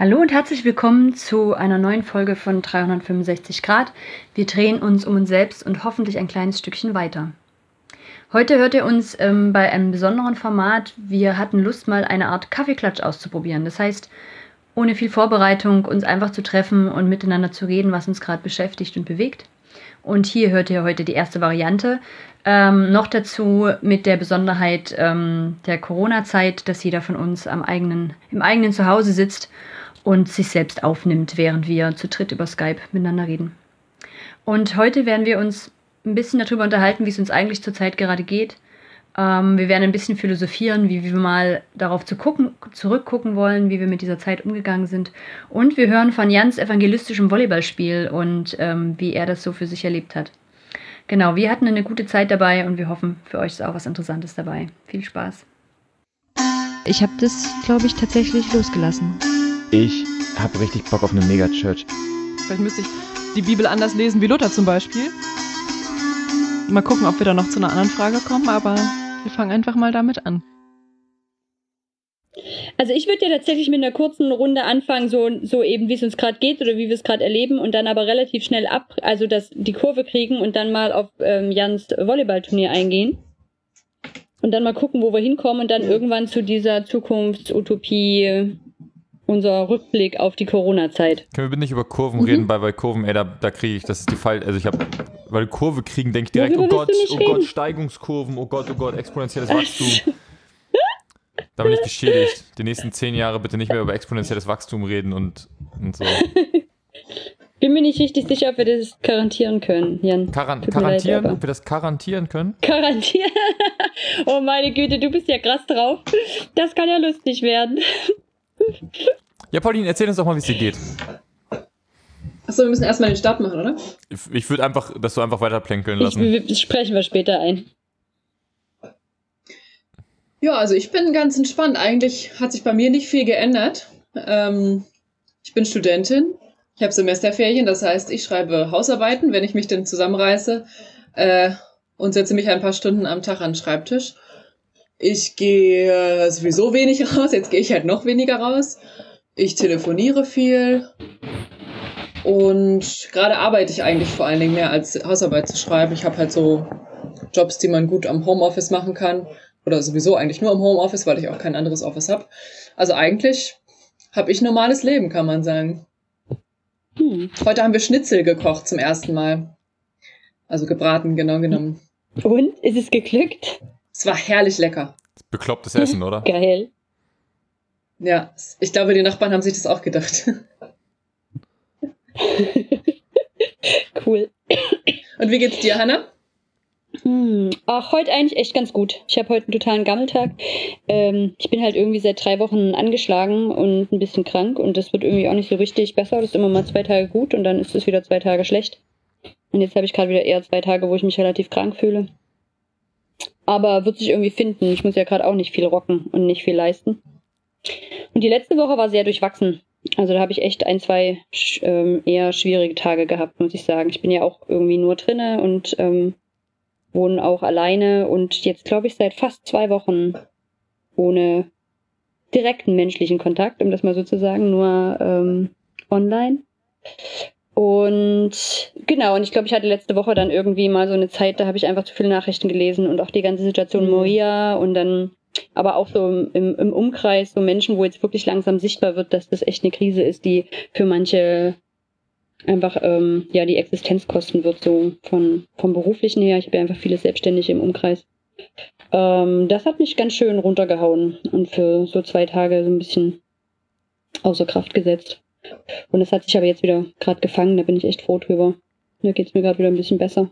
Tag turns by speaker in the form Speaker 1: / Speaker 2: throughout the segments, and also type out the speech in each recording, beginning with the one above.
Speaker 1: Hallo und herzlich willkommen zu einer neuen Folge von 365 Grad. Wir drehen uns um uns selbst und hoffentlich ein kleines Stückchen weiter. Heute hört ihr uns bei einem besonderen Format. Wir hatten Lust, mal eine Art Kaffeeklatsch auszuprobieren. Das heißt, ohne viel Vorbereitung uns einfach zu treffen und miteinander zu reden, was uns gerade beschäftigt und bewegt. Und hier hört ihr heute die erste Variante. Noch dazu mit der Besonderheit der Corona-Zeit, dass jeder von uns im eigenen Zuhause sitzt und sich selbst aufnimmt, während wir zu dritt über Skype miteinander reden. Und heute werden wir uns ein bisschen darüber unterhalten, wie es uns eigentlich zurzeit gerade geht. Wir werden ein bisschen philosophieren, wie wir mal darauf zurückgucken wollen, wie wir mit dieser Zeit umgegangen sind. Und wir hören von Jans evangelistischem Volleyballspiel und wie er das so für sich erlebt hat. Genau, wir hatten eine gute Zeit dabei und wir hoffen, für euch ist auch was Interessantes dabei. Viel Spaß.
Speaker 2: Ich habe das, glaube ich, tatsächlich losgelassen.
Speaker 3: Ich habe richtig Bock auf eine Megachurch.
Speaker 4: Vielleicht müsste ich die Bibel anders lesen wie Luther zum Beispiel. Mal gucken, ob wir da noch zu einer anderen Frage kommen, aber wir fangen einfach mal damit an.
Speaker 1: Also ich würde ja tatsächlich mit einer kurzen Runde anfangen, so eben wie es uns gerade geht oder wie wir es gerade erleben und dann aber relativ schnell die Kurve kriegen und dann mal auf Jans Volleyballturnier eingehen. Und dann mal gucken, wo wir hinkommen und dann irgendwann zu dieser Zukunftsutopie, unser Rückblick auf die Corona-Zeit.
Speaker 5: Können wir bitte nicht über Kurven reden, weil bei Kurven, da kriege ich, das ist die Fall, also weil Kurve kriegen, denke ich direkt, oh Gott, Steigungskurven, oh Gott, exponentielles Wachstum. Da bin ich geschädigt. Die nächsten 10 Jahre bitte nicht mehr über exponentielles Wachstum reden und so.
Speaker 1: Bin mir nicht richtig sicher, ob wir das garantieren können, Jan.
Speaker 5: Garantieren? Ob wir das garantieren können?
Speaker 1: Garantieren? Oh meine Güte, du bist ja krass drauf. Das kann ja lustig werden.
Speaker 5: Ja, Pauline, erzähl uns doch mal, wie es dir geht.
Speaker 6: Achso, wir müssen erstmal den Start machen, oder?
Speaker 5: Ich würde einfach, dass du einfach weiter plänkeln lassen.
Speaker 1: Das sprechen wir später ein.
Speaker 6: Ja, also ich bin ganz entspannt. Eigentlich hat sich bei mir nicht viel geändert. Ich bin Studentin. Ich habe Semesterferien, das heißt, ich schreibe Hausarbeiten, wenn ich mich denn zusammenreiße und setze mich ein paar Stunden am Tag an den Schreibtisch. Ich gehe sowieso wenig raus, jetzt gehe ich halt noch weniger raus. Ich telefoniere viel und gerade arbeite ich eigentlich vor allen Dingen mehr als Hausarbeit zu schreiben. Ich habe halt so Jobs, die man gut am Homeoffice machen kann oder sowieso eigentlich nur am Homeoffice, weil ich auch kein anderes Office habe. Also eigentlich habe ich ein normales Leben, kann man sagen. Heute haben wir Schnitzel gekocht zum ersten Mal. Also gebraten, genau genommen.
Speaker 1: Und? Ist es geglückt?
Speaker 6: Es war herrlich lecker.
Speaker 5: Beklopptes Essen, oder?
Speaker 1: Geil.
Speaker 6: Ja, ich glaube, die Nachbarn haben sich das auch gedacht.
Speaker 1: Cool.
Speaker 6: Und wie geht's dir, Hannah?
Speaker 1: Ach, heute eigentlich echt ganz gut. Ich habe heute einen totalen Gammeltag. Ich bin halt irgendwie seit 3 Wochen angeschlagen und ein bisschen krank und das wird irgendwie auch nicht so richtig besser. Das ist immer mal 2 Tage gut und dann ist es wieder 2 Tage schlecht. Und jetzt habe ich gerade wieder eher 2 Tage, wo ich mich relativ krank fühle. Aber wird sich irgendwie finden. Ich muss ja gerade auch nicht viel rocken und nicht viel leisten. Und die letzte Woche war sehr durchwachsen. Also da habe ich echt 1, 2 eher schwierige Tage gehabt, muss ich sagen. Ich bin ja auch irgendwie nur drinne und wohne auch alleine und jetzt glaube ich seit fast 2 Wochen ohne direkten menschlichen Kontakt, um das mal so zu sagen, nur online. Und genau, und ich glaube, ich hatte letzte Woche dann irgendwie mal so eine Zeit, da habe ich einfach zu viele Nachrichten gelesen und auch die ganze Situation Moria und dann aber auch so im Umkreis so Menschen, wo jetzt wirklich langsam sichtbar wird, dass das echt eine Krise ist, die für manche einfach die Existenz kosten wird, so vom Beruflichen her. Ich habe ja einfach viele Selbstständige im Umkreis. Das hat mich ganz schön runtergehauen und für so 2 Tage so ein bisschen außer Kraft gesetzt. Und es hat sich aber jetzt wieder gerade gefangen, da bin ich echt froh drüber. Da geht's mir gerade wieder ein bisschen besser.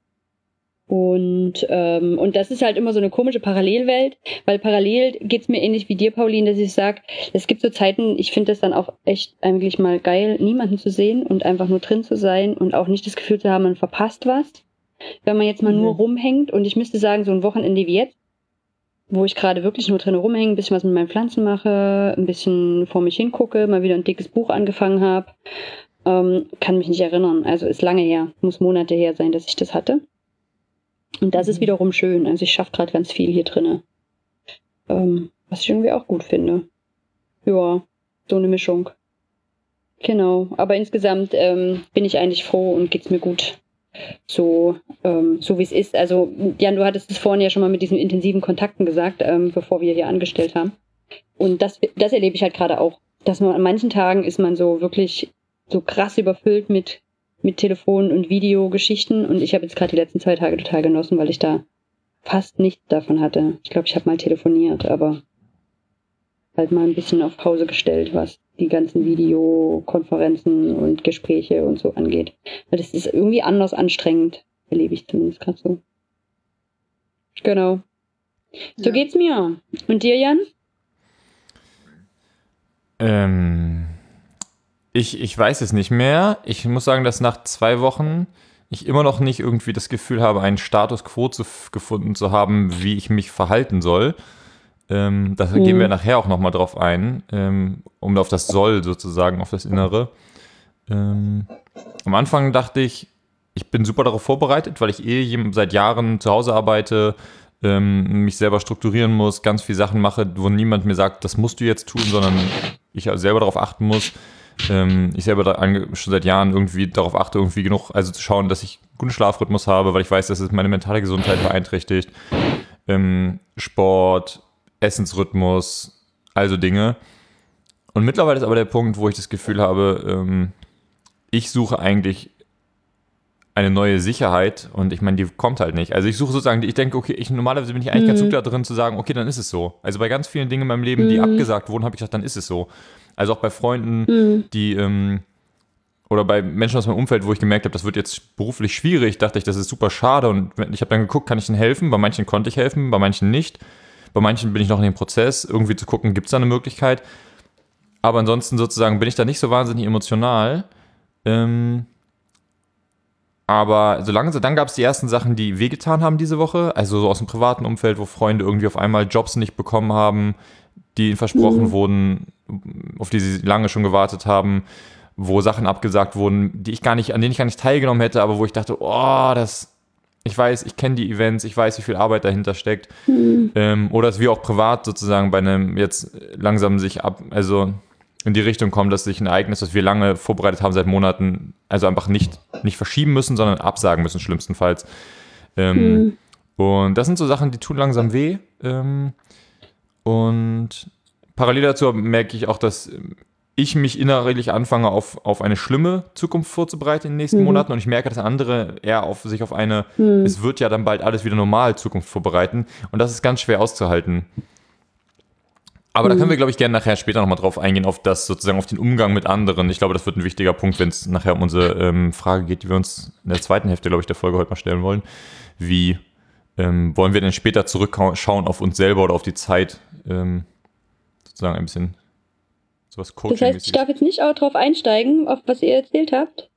Speaker 1: Und das ist halt immer so eine komische Parallelwelt, weil parallel geht's mir ähnlich wie dir, Pauline, dass ich sage, es gibt so Zeiten, ich finde das dann auch echt eigentlich mal geil, niemanden zu sehen und einfach nur drin zu sein und auch nicht das Gefühl zu haben, man verpasst was, wenn man jetzt mal nur rumhängt. Und ich müsste sagen, so ein Wochenende wie jetzt, wo ich gerade wirklich nur drin rumhänge, ein bisschen was mit meinen Pflanzen mache, ein bisschen vor mich hingucke, mal wieder ein dickes Buch angefangen habe, kann mich nicht erinnern. Also ist lange her, muss Monate her sein, dass ich das hatte. Und das ist wiederum schön. Also ich schaffe gerade ganz viel hier drinne. Was ich irgendwie auch gut finde. Ja, so eine Mischung. Genau, aber insgesamt bin ich eigentlich froh und geht's mir gut. So wie es ist. Also, Jan, du hattest es vorhin ja schon mal mit diesen intensiven Kontakten gesagt, bevor wir hier angestellt haben. Und das erlebe ich halt gerade auch. Dass man an manchen Tagen ist man so wirklich so krass überfüllt mit Telefon- und Videogeschichten. Und ich habe jetzt gerade die letzten 2 Tage total genossen, weil ich da fast nichts davon hatte. Ich glaube, ich habe mal telefoniert, aber halt mal ein bisschen auf Pause gestellt, was die ganzen Videokonferenzen und Gespräche und so angeht. Weil das ist irgendwie anders anstrengend, erlebe ich zumindest gerade so. Genau. So geht's mir. Und dir, Jan?
Speaker 5: Ich weiß es nicht mehr. Ich muss sagen, dass nach 2 Wochen ich immer noch nicht irgendwie das Gefühl habe, einen Status quo gefunden zu haben, wie ich mich verhalten soll. Da gehen wir nachher auch nochmal drauf ein, um auf das Soll sozusagen, auf das Innere. Am Anfang dachte ich bin super darauf vorbereitet, weil ich seit Jahren zu Hause arbeite, mich selber strukturieren muss, ganz viele Sachen mache, wo niemand mir sagt, das musst du jetzt tun, sondern ich selber darauf achten muss. Ich selber schon seit Jahren irgendwie darauf achte, irgendwie genug, also zu schauen, dass ich guten Schlafrhythmus habe, weil ich weiß, dass es meine mentale Gesundheit beeinträchtigt. Sport, Essensrhythmus, also Dinge. Und mittlerweile ist aber der Punkt, wo ich das Gefühl habe, ich suche eigentlich eine neue Sicherheit und ich meine, die kommt halt nicht. Also ich suche sozusagen, ich denke, okay, normalerweise bin ich eigentlich ganz gut da drin zu sagen, okay, dann ist es so. Also bei ganz vielen Dingen in meinem Leben, die abgesagt wurden, habe ich gesagt, dann ist es so. Also auch bei Freunden, die oder bei Menschen aus meinem Umfeld, wo ich gemerkt habe, das wird jetzt beruflich schwierig, dachte ich, das ist super schade und ich habe dann geguckt, kann ich ihnen helfen? Bei manchen konnte ich helfen, bei manchen nicht. Bei manchen bin ich noch in dem Prozess, irgendwie zu gucken, gibt es da eine Möglichkeit? Aber ansonsten sozusagen bin ich da nicht so wahnsinnig emotional. Aber dann gab es die ersten Sachen, die wehgetan haben diese Woche, also so aus dem privaten Umfeld, wo Freunde irgendwie auf einmal Jobs nicht bekommen haben, die ihnen versprochen wurden, auf die sie lange schon gewartet haben, wo Sachen abgesagt wurden, an denen ich gar nicht teilgenommen hätte, aber wo ich dachte, ich weiß, ich kenne die Events, ich weiß, wie viel Arbeit dahinter steckt. Oder dass wir auch privat sozusagen bei einem jetzt langsam also in die Richtung kommen, dass sich ein Ereignis, das wir lange vorbereitet haben seit Monaten, also einfach nicht verschieben müssen, sondern absagen müssen, schlimmstenfalls. Und das sind so Sachen, die tun langsam weh. Und parallel dazu merke ich auch, dass ich mich innerlich anfange, auf eine schlimme Zukunft vorzubereiten in den nächsten Monaten und ich merke, dass andere eher sich auf eine, es wird ja dann bald alles wieder normal Zukunft vorbereiten und das ist ganz schwer auszuhalten. Aber da können wir, glaube ich, gerne nachher später nochmal drauf eingehen, auf den Umgang mit anderen. Ich glaube, das wird ein wichtiger Punkt, wenn es nachher um unsere Frage geht, die wir uns in der zweiten Hälfte, glaube ich, der Folge heute mal stellen wollen. Wie wollen wir denn später zurückschauen auf uns selber oder auf die Zeit, sozusagen ein bisschen sowas Coaching-mäßiges.
Speaker 1: Das heißt, ich darf jetzt nicht auch drauf einsteigen, auf was ihr erzählt habt?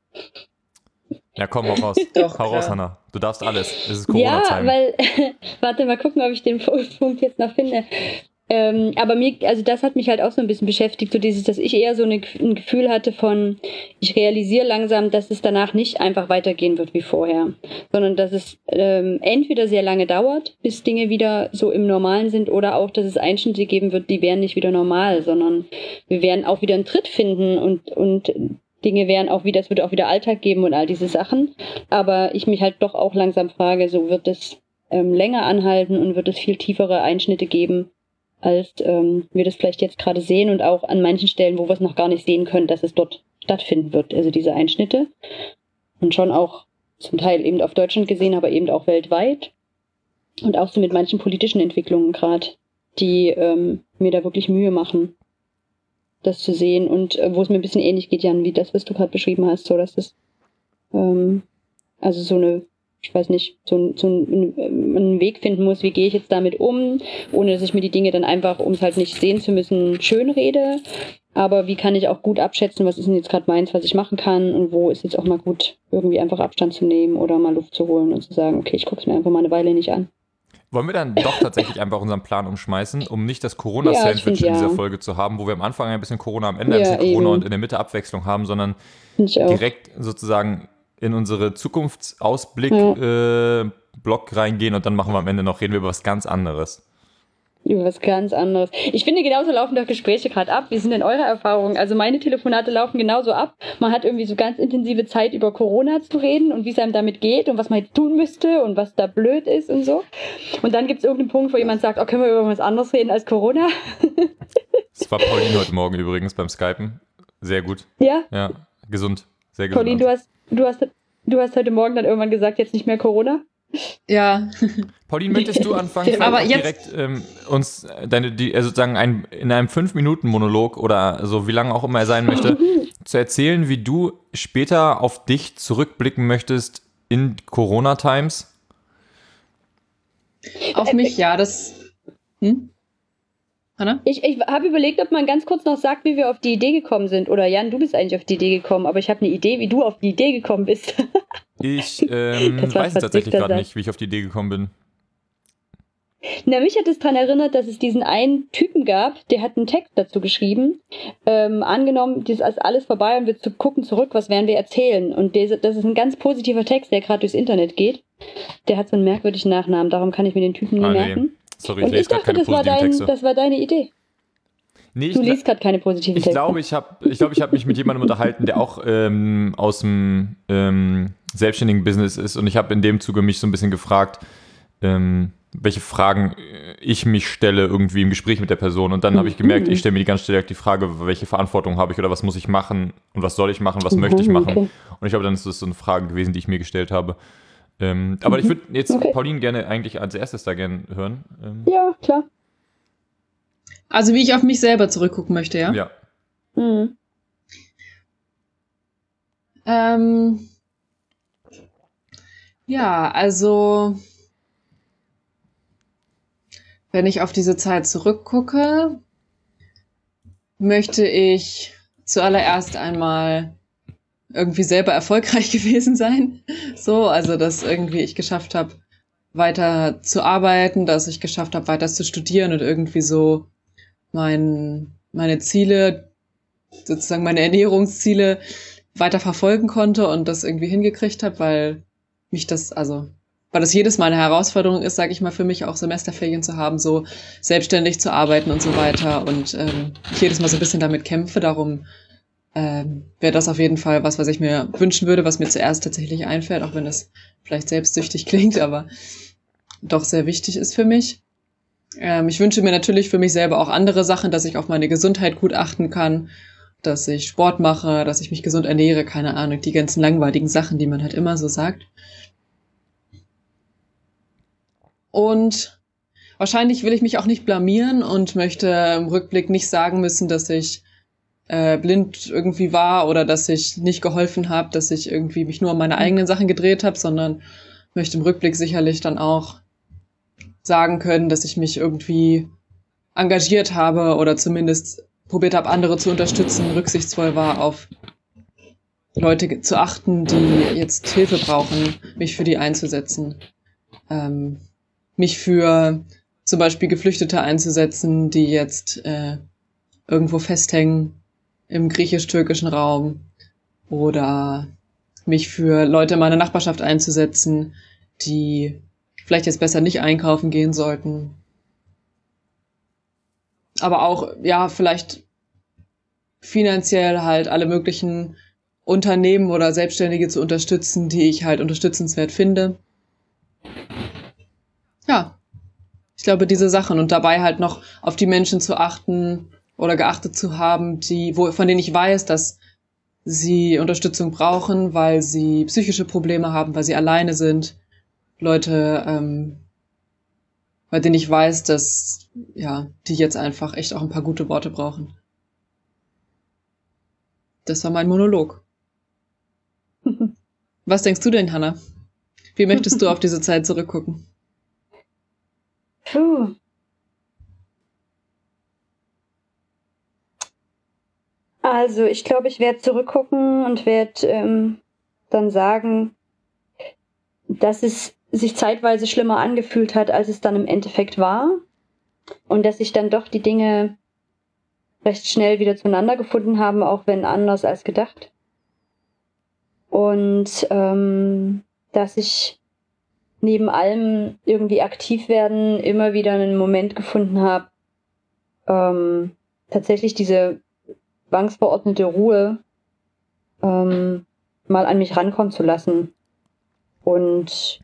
Speaker 5: Ja, komm, hau raus.
Speaker 6: Doch,
Speaker 5: hau raus,
Speaker 6: klar.
Speaker 5: Hannah. Du darfst alles. Es ist Corona-Time.
Speaker 1: Ja, weil, warte mal gucken, ob ich den Punkt jetzt noch finde. Aber das hat mich halt auch so ein bisschen beschäftigt, so dass ich eher so ein Gefühl hatte von, ich realisiere langsam, dass es danach nicht einfach weitergehen wird wie vorher, sondern dass es entweder sehr lange dauert, bis Dinge wieder so im Normalen sind, oder auch, dass es Einschnitte geben wird, die wären nicht wieder normal, sondern wir werden auch wieder einen Tritt finden und Dinge werden auch wieder, es wird auch wieder Alltag geben und all diese Sachen, aber ich mich halt doch auch langsam frage, so wird es länger anhalten und wird es viel tiefere Einschnitte geben, als wir das vielleicht jetzt gerade sehen und auch an manchen Stellen, wo wir es noch gar nicht sehen können, dass es dort stattfinden wird, also diese Einschnitte. Und schon auch zum Teil eben auf Deutschland gesehen, aber eben auch weltweit. Und auch so mit manchen politischen Entwicklungen gerade, die mir da wirklich Mühe machen, das zu sehen. Und wo es mir ein bisschen ähnlich geht, Jan, wie das, was du gerade beschrieben hast, so dass es also so eine, ich weiß nicht, so einen Weg finden muss, wie gehe ich jetzt damit um, ohne dass ich mir die Dinge dann einfach, um es halt nicht sehen zu müssen, schön rede. Aber wie kann ich auch gut abschätzen, was ist denn jetzt gerade meins, was ich machen kann und wo ist jetzt auch mal gut, irgendwie einfach Abstand zu nehmen oder mal Luft zu holen und zu sagen, okay, ich gucke es mir einfach mal eine Weile nicht an.
Speaker 5: Wollen wir dann doch tatsächlich einfach unseren Plan umschmeißen, um nicht das Corona-Sandwich in dieser Folge zu haben, wo wir am Anfang ein bisschen Corona, am Ende ein bisschen Corona und in der Mitte Abwechslung haben, sondern direkt sozusagen in unsere Zukunftsausblick-Block reingehen und dann machen wir am Ende reden wir über was ganz anderes.
Speaker 1: über was ganz anderes. Ich finde, genauso laufen doch Gespräche gerade ab. Wie sind denn eure Erfahrungen? Also meine Telefonate laufen genauso ab. Man hat irgendwie so ganz intensive Zeit, über Corona zu reden und wie es einem damit geht und was man jetzt tun müsste und was da blöd ist und so. Und dann gibt es irgendeinen Punkt, wo jemand sagt, oh, können wir über was anderes reden als Corona?
Speaker 5: Das war Pauline heute Morgen übrigens beim Skypen. Sehr gut.
Speaker 1: Ja?
Speaker 5: Ja, gesund. Sehr gesund.
Speaker 1: Pauline, du hast heute Morgen dann irgendwann gesagt, jetzt nicht mehr Corona?
Speaker 6: Ja.
Speaker 5: Pauline, möchtest du anfangen,
Speaker 6: Aber
Speaker 5: direkt uns sozusagen in einem 5-Minuten-Monolog oder so, wie lange auch immer er sein möchte, zu erzählen, wie du später auf dich zurückblicken möchtest in Corona-Times?
Speaker 6: Auf mich, ja, das... Hanna?
Speaker 1: Ich habe überlegt, ob man ganz kurz noch sagt, wie wir auf die Idee gekommen sind. Oder Jan, du bist eigentlich auf die Idee gekommen, aber ich habe eine Idee, wie du auf die Idee gekommen bist.
Speaker 5: Ich weiß tatsächlich gerade nicht, wie ich auf die Idee gekommen bin.
Speaker 1: Na, mich hat es daran erinnert, dass es diesen einen Typen gab, der hat einen Text dazu geschrieben. Angenommen, das ist alles vorbei und wir gucken zurück, was werden wir erzählen. Und das ist ein ganz positiver Text, der gerade durchs Internet geht. Der hat so einen merkwürdigen Nachnamen, darum kann ich mir den Typen nie merken.
Speaker 5: Sorry,
Speaker 1: und ich dachte, das war deine Idee.
Speaker 5: Nee,
Speaker 1: du liest gerade keine positiven Texte.
Speaker 5: Ich habe mich mit jemandem unterhalten, der auch aus dem selbstständigen Business ist, und ich habe in dem Zuge mich so ein bisschen gefragt, welche Fragen ich mich stelle irgendwie im Gespräch mit der Person, und dann habe ich gemerkt, ich stelle mir die ganze Zeit die Frage, welche Verantwortung habe ich oder was muss ich machen und was soll ich machen, was möchte ich machen, und ich glaube, dann ist das so eine Frage gewesen, die ich mir gestellt habe. Aber ich würde jetzt Pauline gerne eigentlich als erstes da gerne hören.
Speaker 1: Ja, klar.
Speaker 6: Also wie ich auf mich selber zurückgucken möchte, ja?
Speaker 5: Ja.
Speaker 1: Mhm.
Speaker 6: Ja, also wenn ich auf diese Zeit zurückgucke, möchte ich zuallererst einmal irgendwie selber erfolgreich gewesen sein. So, also dass irgendwie ich geschafft habe, weiter zu arbeiten, dass ich geschafft habe, weiter zu studieren und irgendwie so meine Ziele, sozusagen meine Ernährungsziele weiter verfolgen konnte und das irgendwie hingekriegt habe, weil das jedes Mal eine Herausforderung ist, sage ich mal, für mich auch Semesterferien zu haben, so selbstständig zu arbeiten und so weiter, und ich jedes Mal so ein bisschen damit kämpfe. Darum wäre das auf jeden Fall was ich mir wünschen würde, was mir zuerst tatsächlich einfällt, auch wenn das vielleicht selbstsüchtig klingt, aber doch sehr wichtig ist für mich. Ich wünsche mir natürlich für mich selber auch andere Sachen, dass ich auf meine Gesundheit gut achten kann, dass ich Sport mache, dass ich mich gesund ernähre, keine Ahnung, die ganzen langweiligen Sachen, die man halt immer so sagt. Und wahrscheinlich will ich mich auch nicht blamieren und möchte im Rückblick nicht sagen müssen, dass ich blind irgendwie war oder dass ich nicht geholfen habe, dass ich irgendwie mich nur um meine eigenen Sachen gedreht habe, sondern möchte im Rückblick sicherlich dann auch sagen können, dass ich mich irgendwie engagiert habe oder zumindest probiert habe, andere zu unterstützen, rücksichtsvoll war, auf Leute zu achten, die jetzt Hilfe brauchen, mich für die einzusetzen. Mich für zum Beispiel Geflüchtete einzusetzen, die jetzt irgendwo festhängen im griechisch-türkischen Raum, oder mich für Leute in meiner Nachbarschaft einzusetzen, die vielleicht jetzt besser nicht einkaufen gehen sollten. Aber auch, ja, vielleicht finanziell halt alle möglichen Unternehmen oder Selbstständige zu unterstützen, die ich halt unterstützenswert finde. Ja, ich glaube, diese Sachen, und dabei halt noch auf die Menschen zu achten oder geachtet zu haben, von denen ich weiß, dass sie Unterstützung brauchen, weil sie psychische Probleme haben, weil sie alleine sind. Leute, bei denen ich weiß, dass, ja, die jetzt einfach echt auch ein paar gute Worte brauchen. Das war mein Monolog. Was denkst du denn, Hanna? Wie möchtest du auf diese Zeit zurückgucken?
Speaker 1: Puh. Also, ich glaube, ich werde zurückgucken und werde dann sagen, dass es sich zeitweise schlimmer angefühlt hat, als es dann im Endeffekt war. Und dass sich dann doch die Dinge recht schnell wieder zueinander gefunden haben, auch wenn anders als gedacht. Und dass ich neben allem irgendwie aktiv werden immer wieder einen Moment gefunden habe, tatsächlich diese zwangsverordnete Ruhe mal an mich rankommen zu lassen. Und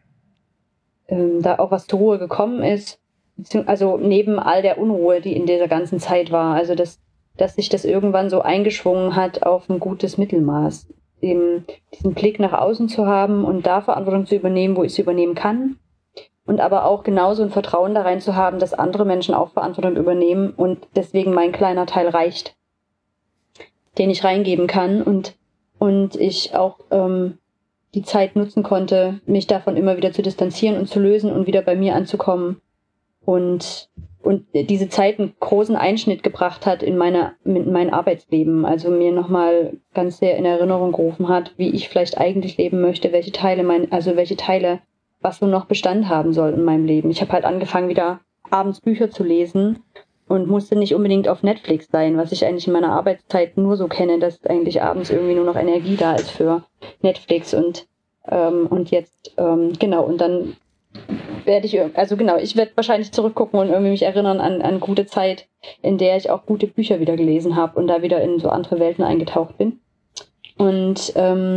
Speaker 1: da auch was zur Ruhe gekommen ist, also neben all der Unruhe, die in dieser ganzen Zeit war, also dass sich das irgendwann so eingeschwungen hat auf ein gutes Mittelmaß. Eben diesen Blick nach außen zu haben und da Verantwortung zu übernehmen, wo ich sie übernehmen kann. Und aber auch genauso ein Vertrauen da rein zu haben, dass andere Menschen auch Verantwortung übernehmen und deswegen mein kleiner Teil reicht, den ich reingeben kann und ich auch die Zeit nutzen konnte, mich davon immer wieder zu distanzieren und zu lösen und wieder bei mir anzukommen. Und diese Zeit einen großen Einschnitt gebracht hat in mein Arbeitsleben. Also mir nochmal ganz sehr in Erinnerung gerufen hat, wie ich vielleicht eigentlich leben möchte, welche Teile, was so noch Bestand haben soll in meinem Leben. Ich habe halt angefangen, wieder abends Bücher zu lesen und musste nicht unbedingt auf Netflix sein, was ich eigentlich in meiner Arbeitszeit nur so kenne, dass eigentlich abends irgendwie nur noch Energie da ist für Netflix und jetzt, genau, und dann ich werde wahrscheinlich zurückgucken und irgendwie mich erinnern an gute Zeit, in der ich auch gute Bücher wieder gelesen habe und da wieder in so andere Welten eingetaucht bin. Und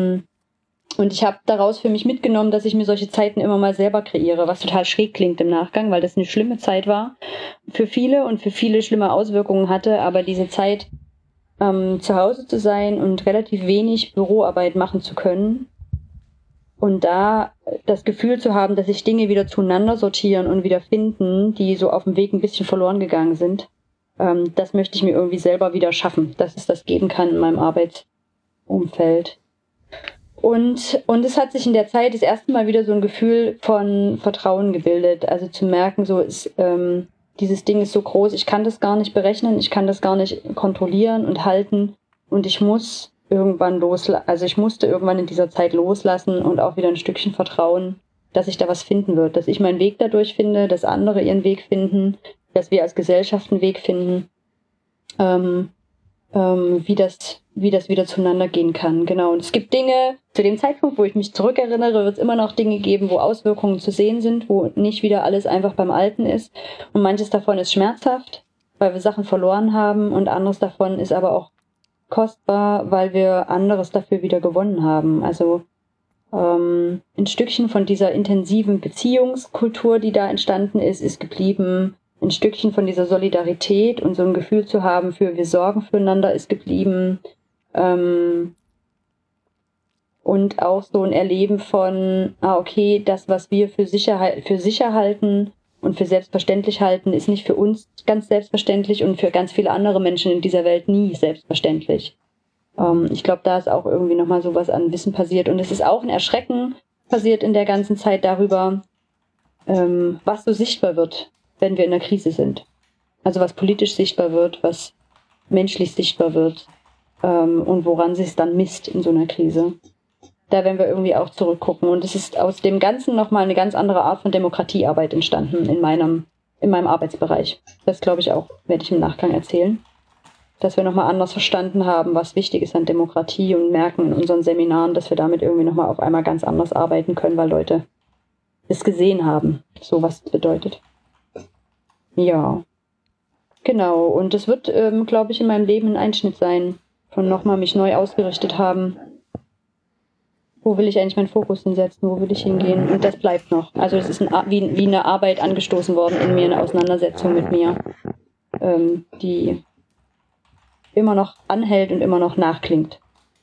Speaker 1: ich habe daraus für mich mitgenommen, dass ich mir solche Zeiten immer mal selber kreiere, was total schräg klingt im Nachgang, weil das eine schlimme Zeit war für viele und für viele schlimme Auswirkungen hatte, aber diese Zeit zu Hause zu sein und relativ wenig Büroarbeit machen zu können und da das Gefühl zu haben, dass sich Dinge wieder zueinander sortieren und wieder finden, die so auf dem Weg ein bisschen verloren gegangen sind, das möchte ich mir irgendwie selber wieder schaffen, dass es das geben kann in meinem Arbeitsumfeld. Und es hat sich in der Zeit das erste Mal wieder so ein Gefühl von Vertrauen gebildet. Also zu merken, so ist, dieses Ding ist so groß, ich kann das gar nicht berechnen, ich kann das gar nicht kontrollieren und halten. Und ich muss irgendwann ich musste irgendwann in dieser Zeit loslassen und auch wieder ein Stückchen vertrauen, dass ich da was finden wird, dass ich meinen Weg dadurch finde, dass andere ihren Weg finden, dass wir als Gesellschaft einen Weg finden, wie das wieder zueinander gehen kann. Genau. Und es gibt Dinge, zu dem Zeitpunkt, wo ich mich zurückerinnere, wird es immer noch Dinge geben, wo Auswirkungen zu sehen sind, wo nicht wieder alles einfach beim Alten ist. Und manches davon ist schmerzhaft, weil wir Sachen verloren haben und anderes davon ist aber auch kostbar, weil wir anderes dafür wieder gewonnen haben. Also ein Stückchen von dieser intensiven Beziehungskultur, die da entstanden ist geblieben. Ein Stückchen von dieser Solidarität und so ein Gefühl zu haben für wir sorgen füreinander ist geblieben. Und auch so ein Erleben von, okay, das, was wir für sicher halten und für selbstverständlich halten, ist nicht für uns ganz selbstverständlich und für ganz viele andere Menschen in dieser Welt nie selbstverständlich. Ich glaube, da ist auch irgendwie nochmal sowas an Wissen passiert. Und es ist auch ein Erschrecken passiert in der ganzen Zeit darüber, was so sichtbar wird, wenn wir in einer Krise sind. Also was politisch sichtbar wird, was menschlich sichtbar wird und woran sich es dann misst in so einer Krise. Da werden wir irgendwie auch zurückgucken. Und es ist aus dem Ganzen nochmal eine ganz andere Art von Demokratiearbeit entstanden in meinem Arbeitsbereich. Das glaube ich auch, werde ich im Nachgang erzählen. Dass wir nochmal anders verstanden haben, was wichtig ist an Demokratie und merken in unseren Seminaren, dass wir damit irgendwie nochmal auf einmal ganz anders arbeiten können, weil Leute es gesehen haben, so was es bedeutet. Ja, genau. Und es wird, glaube ich, in meinem Leben ein Einschnitt sein, von nochmal mich neu ausgerichtet haben. Wo will ich eigentlich meinen Fokus hinsetzen? Wo will ich hingehen? Und das bleibt noch. Also es ist wie eine Arbeit angestoßen worden in mir, eine Auseinandersetzung mit mir, die immer noch anhält und immer noch nachklingt.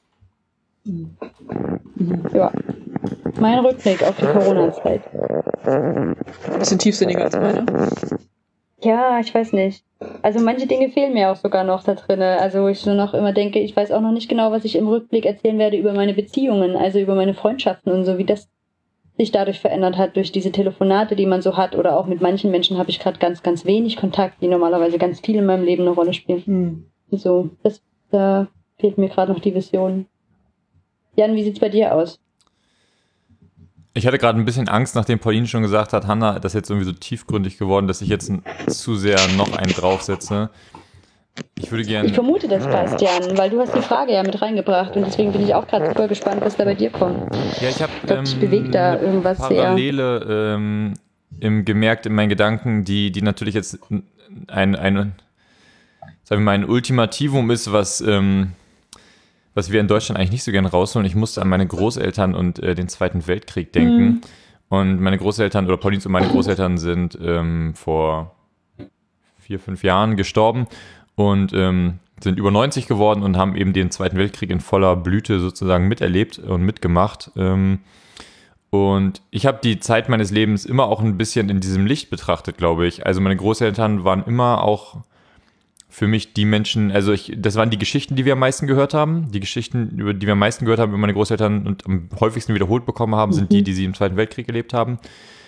Speaker 1: Ja. Mein Rückblick auf die Corona-Zeit.
Speaker 4: Ein bisschen tiefsinniger als meine.
Speaker 1: Ja, ich weiß nicht. Also manche Dinge fehlen mir auch sogar noch da drin. Also wo ich so noch immer denke, ich weiß auch noch nicht genau, was ich im Rückblick erzählen werde über meine Beziehungen, also über meine Freundschaften und so, wie das sich dadurch verändert hat, durch diese Telefonate, die man so hat. Oder auch mit manchen Menschen habe ich gerade ganz, ganz wenig Kontakt, die normalerweise ganz viel in meinem Leben eine Rolle spielen. So, da fehlt mir gerade noch die Vision. Jan, wie sieht's bei dir aus?
Speaker 5: Ich hatte gerade ein bisschen Angst, nachdem Pauline schon gesagt hat, Hannah, das ist jetzt irgendwie so tiefgründig geworden, dass ich jetzt zu sehr noch einen draufsetze. Ich würde gerne.
Speaker 1: Ich vermute das, Bastian, weil du hast die Frage ja mit reingebracht und deswegen bin ich auch gerade super gespannt, was da bei dir kommt.
Speaker 5: Ja, ich habe
Speaker 1: bewegt da irgendwas
Speaker 5: Parallele gemerkt in meinen Gedanken, die natürlich jetzt sagen wir mal, ein Ultimativum ist, was wir in Deutschland eigentlich nicht so gerne rausholen. Ich musste an meine Großeltern und den Zweiten Weltkrieg denken. Und meine Großeltern, oder Paulins und meine Großeltern sind vor 4-5 Jahren gestorben und sind über 90 geworden und haben eben den Zweiten Weltkrieg in voller Blüte sozusagen miterlebt und mitgemacht. Und ich habe die Zeit meines Lebens immer auch ein bisschen in diesem Licht betrachtet, glaube ich. Also meine Großeltern waren immer auch für mich die Menschen, also das waren die Geschichten, die wir am meisten gehört haben. Die Geschichten, über die wir am meisten gehört haben, über meine Großeltern und am häufigsten wiederholt bekommen haben, sind die sie im Zweiten Weltkrieg gelebt haben.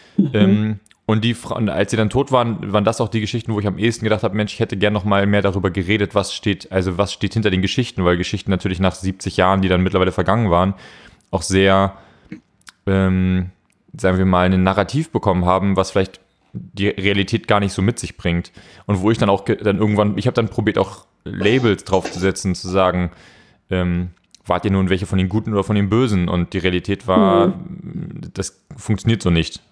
Speaker 5: Und als sie dann tot waren das auch die Geschichten, wo ich am ehesten gedacht habe, Mensch, ich hätte gern noch mal mehr darüber geredet, was steht hinter den Geschichten, weil Geschichten natürlich nach 70 Jahren, die dann mittlerweile vergangen waren, auch sehr, sagen wir mal, ein Narrativ bekommen haben, was vielleicht die Realität gar nicht so mit sich bringt. Und wo ich dann auch ich habe dann probiert, auch Labels draufzusetzen, zu sagen, wart ihr nun welche von den Guten oder von den Bösen? Und die Realität war, das funktioniert so nicht.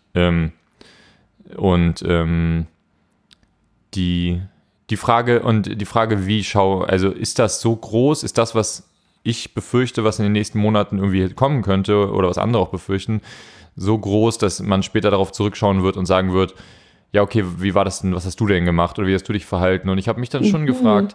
Speaker 5: Die Frage, also ist das so groß? Ist das, was ich befürchte, was in den nächsten Monaten irgendwie kommen könnte oder was andere auch befürchten, so groß, dass man später darauf zurückschauen wird und sagen wird, ja, okay, wie war das denn, was hast du denn gemacht oder wie hast du dich verhalten? Und ich habe mich dann schon gefragt,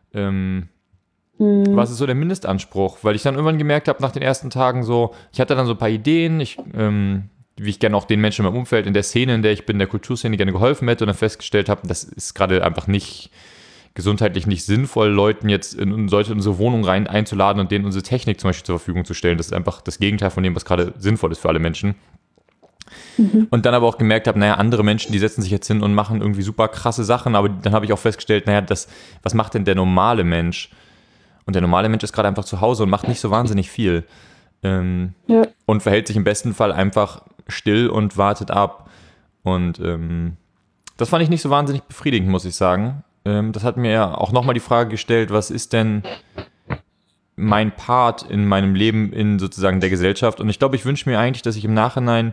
Speaker 5: was ist so der Mindestanspruch? Weil ich dann irgendwann gemerkt habe, nach den ersten Tagen so, ich hatte dann so ein paar Ideen, wie ich gerne auch den Menschen in meinem Umfeld, in der Szene, in der ich bin, der Kulturszene gerne geholfen hätte und dann festgestellt habe, das ist gerade einfach nicht gesundheitlich nicht sinnvoll, Leuten jetzt in unsere Wohnung einzuladen und denen unsere Technik zum Beispiel zur Verfügung zu stellen. Das ist einfach das Gegenteil von dem, was gerade sinnvoll ist für alle Menschen. Und dann aber auch gemerkt habe, andere Menschen, die setzen sich jetzt hin und machen irgendwie super krasse Sachen, aber dann habe ich auch festgestellt, was macht denn der normale Mensch? Und der normale Mensch ist gerade einfach zu Hause und macht nicht so wahnsinnig viel. Und verhält sich im besten Fall einfach still und wartet ab. Und das fand ich nicht so wahnsinnig befriedigend, muss ich sagen. Das hat mir ja auch nochmal die Frage gestellt, was ist denn mein Part in meinem Leben in sozusagen der Gesellschaft? Und ich glaube, ich wünsche mir eigentlich, dass ich im Nachhinein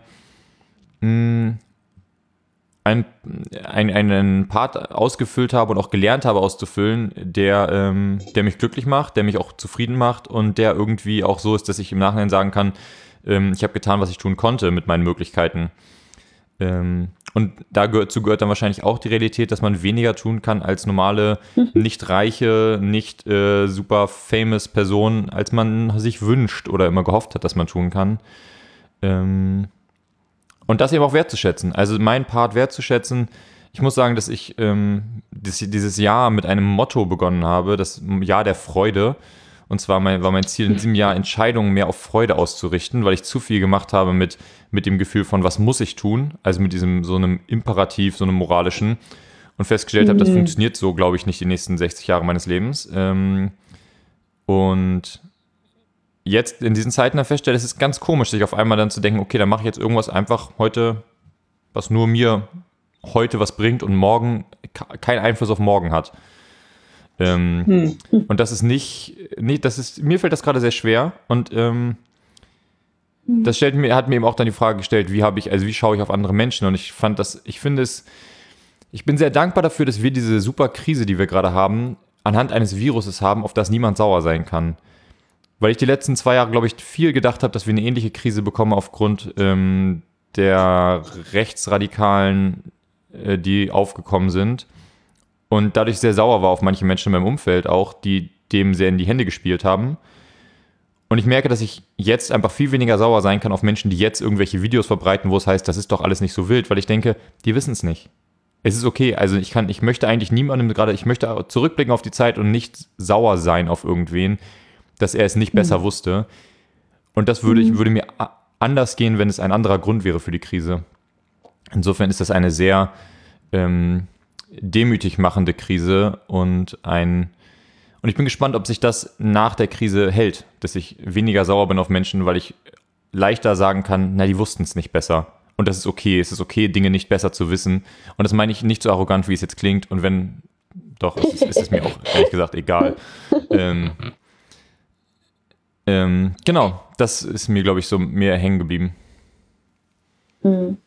Speaker 5: einen Part ausgefüllt habe und auch gelernt habe auszufüllen, der mich glücklich macht, der mich auch zufrieden macht und der irgendwie auch so ist, dass ich im Nachhinein sagen kann, ich habe getan, was ich tun konnte mit meinen Möglichkeiten. Und dazu gehört dann wahrscheinlich auch die Realität, dass man weniger tun kann als normale, nicht reiche, nicht super famous Person, als man sich wünscht oder immer gehofft hat, dass man tun kann. Und das eben auch wertzuschätzen. Also mein Part wertzuschätzen. Ich muss sagen, dass ich dieses Jahr mit einem Motto begonnen habe, das Jahr der Freude. Und zwar war mein Ziel in diesem Jahr, Entscheidungen mehr auf Freude auszurichten, weil ich zu viel gemacht habe mit dem Gefühl von, was muss ich tun? Also mit so einem Imperativ, so einem moralischen. Und festgestellt habe, das funktioniert so, glaube ich, nicht die nächsten 60 Jahre meines Lebens. Und jetzt in diesen Zeiten dann feststelle, es ist ganz komisch, sich auf einmal dann zu denken, okay, dann mache ich jetzt irgendwas einfach heute, was nur mir heute was bringt und morgen keinen Einfluss auf morgen hat. Und das ist mir fällt das gerade sehr schwer und das hat mir eben auch dann die Frage gestellt, wie schaue ich auf andere Menschen? Und ich bin sehr dankbar dafür, dass wir diese super Krise, die wir gerade haben, anhand eines Viruses haben, auf das niemand sauer sein kann. Weil ich die letzten 2 Jahre, glaube ich, viel gedacht habe, dass wir eine ähnliche Krise bekommen aufgrund der Rechtsradikalen, die aufgekommen sind. Und dadurch sehr sauer war auf manche Menschen in meinem Umfeld auch, die dem sehr in die Hände gespielt haben. Und ich merke, dass ich jetzt einfach viel weniger sauer sein kann auf Menschen, die jetzt irgendwelche Videos verbreiten, wo es heißt, das ist doch alles nicht so wild, weil ich denke, die wissen es nicht. Es ist okay, also ich möchte eigentlich niemandem gerade, ich möchte zurückblicken auf die Zeit und nicht sauer sein auf irgendwen, dass er es nicht besser wusste. Und das würde mir anders gehen, wenn es ein anderer Grund wäre für die Krise. Insofern ist das eine sehr demütig machende Krise und ich bin gespannt, ob sich das nach der Krise hält, dass ich weniger sauer bin auf Menschen, weil ich leichter sagen kann, die wussten es nicht besser. Und das ist okay, es ist okay, Dinge nicht besser zu wissen. Und das meine ich nicht so arrogant, wie es jetzt klingt. Und wenn doch, es ist mir auch ehrlich gesagt egal. Genau, das ist mir, glaube ich, so mehr hängen geblieben.
Speaker 1: Und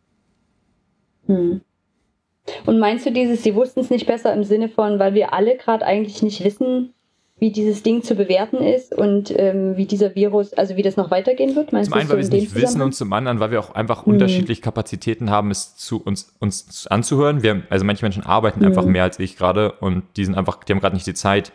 Speaker 1: meinst du sie wussten es nicht besser im Sinne von, weil wir alle gerade eigentlich nicht wissen, wie dieses Ding zu bewerten ist und wie dieser Virus, also wie das noch weitergehen wird? Meinst
Speaker 5: zum einen, weil wir es nicht wissen und zum anderen, weil wir auch einfach unterschiedliche Kapazitäten haben, es zu uns anzuhören. Also manche Menschen arbeiten einfach mehr als ich gerade und die haben gerade nicht die Zeit,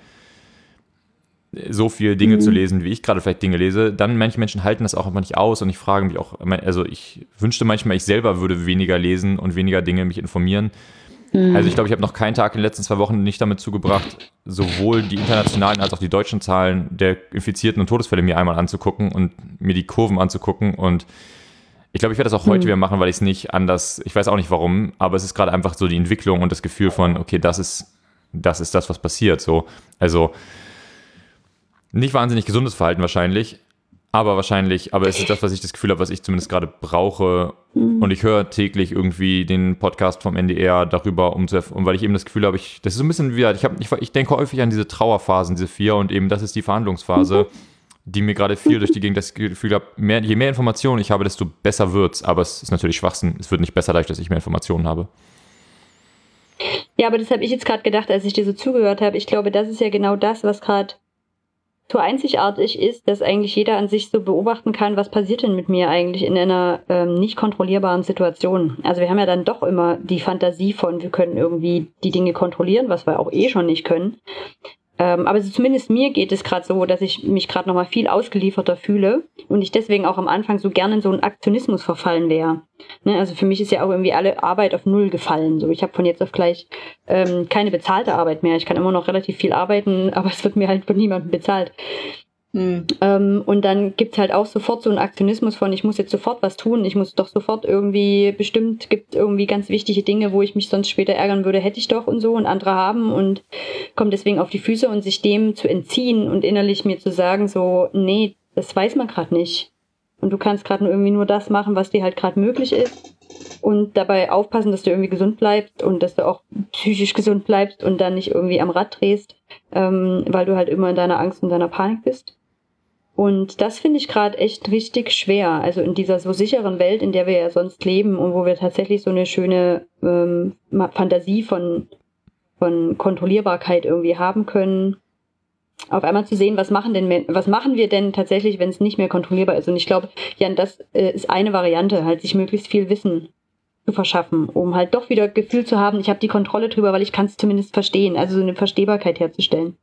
Speaker 5: so viele Dinge zu lesen, wie ich gerade vielleicht Dinge lese. Dann manche Menschen halten das auch einfach nicht aus und ich frage mich auch, also ich wünschte manchmal, ich selber würde weniger lesen und weniger Dinge mich informieren. Also ich glaube, ich habe noch keinen Tag in den letzten 2 Wochen nicht damit zugebracht, sowohl die internationalen als auch die deutschen Zahlen der Infizierten und Todesfälle mir einmal anzugucken und mir die Kurven anzugucken. Und ich glaube, ich werde das auch heute wieder machen, weil ich es nicht anders, ich weiß auch nicht warum, aber es ist gerade einfach so die Entwicklung und das Gefühl von, okay, das ist das, was passiert. So, also nicht wahnsinnig gesundes Verhalten wahrscheinlich, aber es ist das, was ich das Gefühl habe, was ich zumindest gerade brauche. Und ich höre täglich irgendwie den Podcast vom NDR darüber, weil ich eben das Gefühl habe, das ist so ein bisschen wie, ich denke häufig an diese Trauerphasen, diese 4 und eben das ist die Verhandlungsphase, die mir gerade viel durch die Gegend das Gefühl habe, je mehr Informationen ich habe, desto besser wird's. Aber es ist natürlich Schwachsinn. Es wird nicht besser dadurch, dass ich mehr Informationen habe.
Speaker 1: Ja, aber das habe ich jetzt gerade gedacht, als ich dir so zugehört habe. Ich glaube, das ist ja genau das, was gerade so einzigartig ist, dass eigentlich jeder an sich so beobachten kann, was passiert denn mit mir eigentlich in einer nicht kontrollierbaren Situation. Also wir haben ja dann doch immer die Fantasie von, wir können irgendwie die Dinge kontrollieren, was wir auch schon nicht können. Aber zumindest mir geht es gerade so, dass ich mich gerade nochmal viel ausgelieferter fühle und ich deswegen auch am Anfang so gerne in so einen Aktionismus verfallen wäre. Ne? Also für mich ist ja auch irgendwie alle Arbeit auf Null gefallen. So, ich habe von jetzt auf gleich keine bezahlte Arbeit mehr. Ich kann immer noch relativ viel arbeiten, aber es wird mir halt von niemandem bezahlt. Und dann gibt's halt auch sofort so einen Aktionismus von, ich muss jetzt sofort was tun, ich muss doch sofort gibt irgendwie ganz wichtige Dinge, wo ich mich sonst später ärgern würde, hätte ich doch und so und andere haben und komme deswegen auf die Füße und sich dem zu entziehen und innerlich mir zu sagen so, nee, das weiß man gerade nicht. Und du kannst gerade irgendwie nur das machen, was dir halt gerade möglich ist und dabei aufpassen, dass du irgendwie gesund bleibst und dass du auch psychisch gesund bleibst und dann nicht irgendwie am Rad drehst, weil du halt immer in deiner Angst und deiner Panik bist. Und das finde ich gerade echt richtig schwer. Also in dieser so sicheren Welt, in der wir ja sonst leben und wo wir tatsächlich so eine schöne Fantasie von Kontrollierbarkeit irgendwie haben können, auf einmal zu sehen, was machen wir denn tatsächlich, wenn es nicht mehr kontrollierbar ist. Und ich glaube, Jan, das ist eine Variante, halt sich möglichst viel Wissen zu verschaffen, um halt doch wieder Gefühl zu haben, ich habe die Kontrolle drüber, weil ich kann es zumindest verstehen, also so eine Verstehbarkeit herzustellen.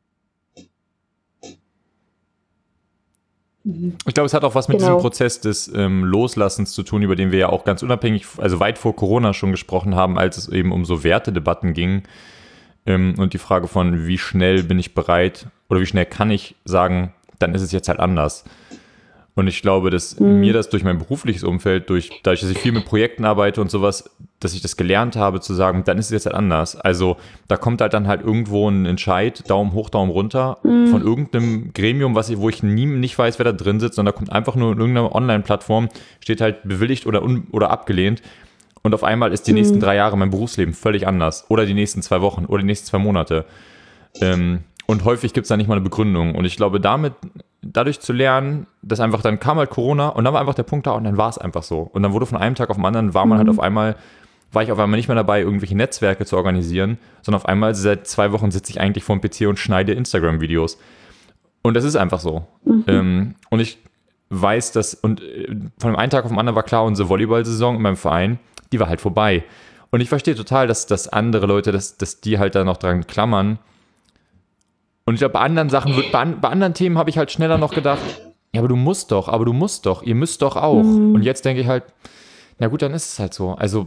Speaker 5: Ich glaube, es hat auch was mit diesem Prozess des Loslassens zu tun, über den wir ja auch ganz unabhängig, also weit vor Corona schon gesprochen haben, als es eben um so Wertedebatten ging und die Frage von, wie schnell bin ich bereit oder wie schnell kann ich sagen, dann ist es jetzt halt anders. Und ich glaube, dass mir das durch mein berufliches Umfeld, dadurch, dass ich viel mit Projekten arbeite und sowas, dass ich das gelernt habe zu sagen, dann ist es jetzt halt anders. Also da kommt halt dann halt irgendwo ein Entscheid, Daumen hoch, Daumen runter, von irgendeinem Gremium, wo ich nicht weiß, wer da drin sitzt, sondern da kommt einfach nur in irgendeiner Online-Plattform, steht halt bewilligt oder abgelehnt. Und auf einmal ist die nächsten 3 Jahre mein Berufsleben völlig anders. Oder die nächsten 2 Wochen oder die nächsten 2 Monate. Und häufig gibt es da nicht mal eine Begründung. Und ich glaube, dadurch zu lernen, dass einfach dann kam halt Corona und dann war einfach der Punkt da und dann war es einfach so. Und dann wurde von einem Tag auf den anderen, war ich auf einmal nicht mehr dabei, irgendwelche Netzwerke zu organisieren, sondern auf einmal seit 2 Wochen sitze ich eigentlich vor dem PC und schneide Instagram-Videos. Und das ist einfach so. Und ich weiß, dass, und von einem Tag auf den anderen war klar, unsere Volleyball-Saison in meinem Verein, die war halt vorbei. Und ich verstehe total, dass andere Leute, dass die halt da noch dran klammern. Und ich glaube, bei anderen Sachen, bei anderen Themen habe ich halt schneller noch gedacht, ja, aber du musst doch, ihr müsst doch auch. Und jetzt denke ich halt, na gut, dann ist es halt so. Also.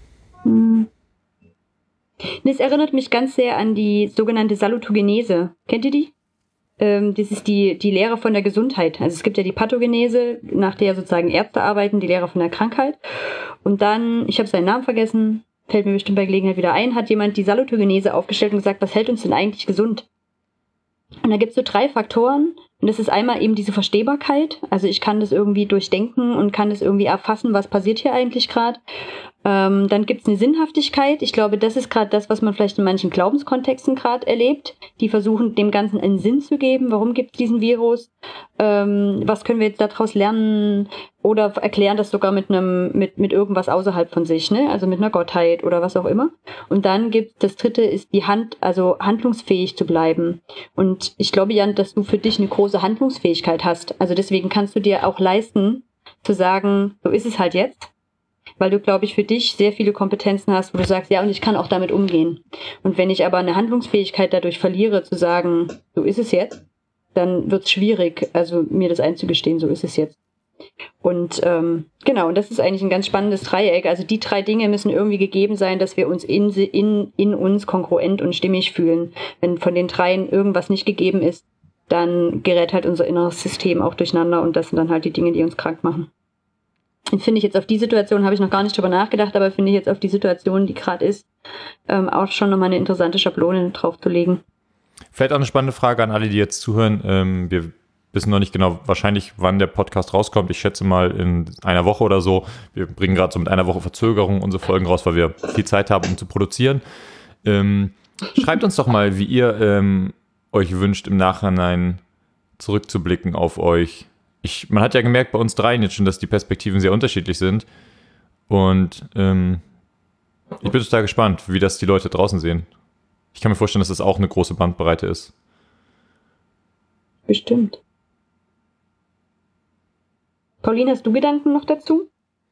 Speaker 1: Das erinnert mich ganz sehr an die sogenannte Salutogenese. Kennt ihr die? Das ist die Lehre von der Gesundheit. Also es gibt ja die Pathogenese, nach der sozusagen Ärzte arbeiten, die Lehre von der Krankheit. Und dann, ich habe seinen Namen vergessen, fällt mir bestimmt bei Gelegenheit wieder ein, hat jemand die Salutogenese aufgestellt und gesagt, was hält uns denn eigentlich gesund? Und da gibt es so 3 Faktoren, Und das ist einmal eben diese Verstehbarkeit. Also ich kann das irgendwie durchdenken und kann das irgendwie erfassen, was passiert hier eigentlich gerade. Dann gibt es eine Sinnhaftigkeit. Ich glaube, das ist gerade das, was man vielleicht in manchen Glaubenskontexten gerade erlebt. Die versuchen, dem Ganzen einen Sinn zu geben. Warum gibt es diesen Virus? Was können wir jetzt daraus lernen? Oder erklären das sogar mit irgendwas außerhalb von sich, ne? Also mit einer Gottheit oder was auch immer. Und dann das dritte ist die also handlungsfähig zu bleiben. Und ich glaube, Jan, dass du für dich eine große Handlungsfähigkeit hast. Also deswegen kannst du dir auch leisten, zu sagen, so ist es halt jetzt. Weil du, glaube ich, für dich sehr viele Kompetenzen hast, wo du sagst, ja, und ich kann auch damit umgehen. Und wenn ich aber eine Handlungsfähigkeit dadurch verliere, zu sagen, so ist es jetzt, dann wird es schwierig, also mir das einzugestehen, so ist es jetzt. Und genau, und das ist eigentlich ein ganz spannendes Dreieck. Also die 3 Dinge müssen irgendwie gegeben sein, dass wir uns in uns kongruent und stimmig fühlen. Wenn von den 3 irgendwas nicht gegeben ist, dann gerät halt unser inneres System auch durcheinander und das sind dann halt die Dinge, die uns krank machen. Und finde ich jetzt auf die Situation, habe ich noch gar nicht drüber nachgedacht, aber finde ich jetzt auf die Situation, die gerade ist, auch schon nochmal eine interessante Schablone drauf zu legen.
Speaker 5: Vielleicht auch eine spannende Frage an alle, die jetzt zuhören. Wir wissen noch nicht genau wahrscheinlich, wann der Podcast rauskommt. Ich schätze mal in einer Woche oder so. Wir bringen gerade so mit einer Woche Verzögerung unsere Folgen raus, weil wir viel Zeit haben, um zu produzieren. Schreibt uns doch mal, wie ihr euch wünscht, im Nachhinein zurückzublicken auf euch. Man hat ja gemerkt bei uns 3 jetzt schon, dass die Perspektiven sehr unterschiedlich sind. Und ich bin total gespannt, wie das die Leute draußen sehen. Ich kann mir vorstellen, dass das auch eine große Bandbreite ist.
Speaker 1: Bestimmt. Pauline, hast du Gedanken noch dazu?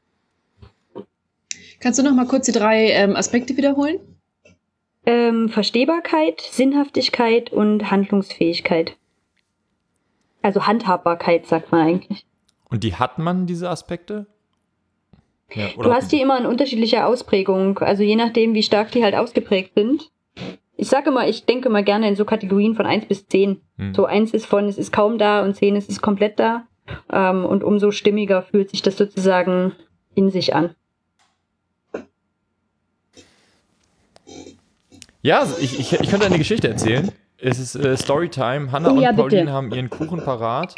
Speaker 6: Kannst du noch mal kurz die 3 Aspekte wiederholen?
Speaker 1: Verstehbarkeit, Sinnhaftigkeit und Handlungsfähigkeit. Also Handhabbarkeit, sagt man eigentlich.
Speaker 5: Und die hat man, diese Aspekte? Ja,
Speaker 1: du hast die immer in unterschiedlicher Ausprägung. Also je nachdem, wie stark die halt ausgeprägt sind. Ich denke immer gerne in so Kategorien von 1 bis 10. So 1 ist es ist kaum da und 10 ist es komplett da. Und umso stimmiger fühlt sich das sozusagen in sich an.
Speaker 5: Ja, also ich könnte eine Geschichte erzählen. Es ist Storytime. Hannah und Pauline haben ihren Kuchen parat.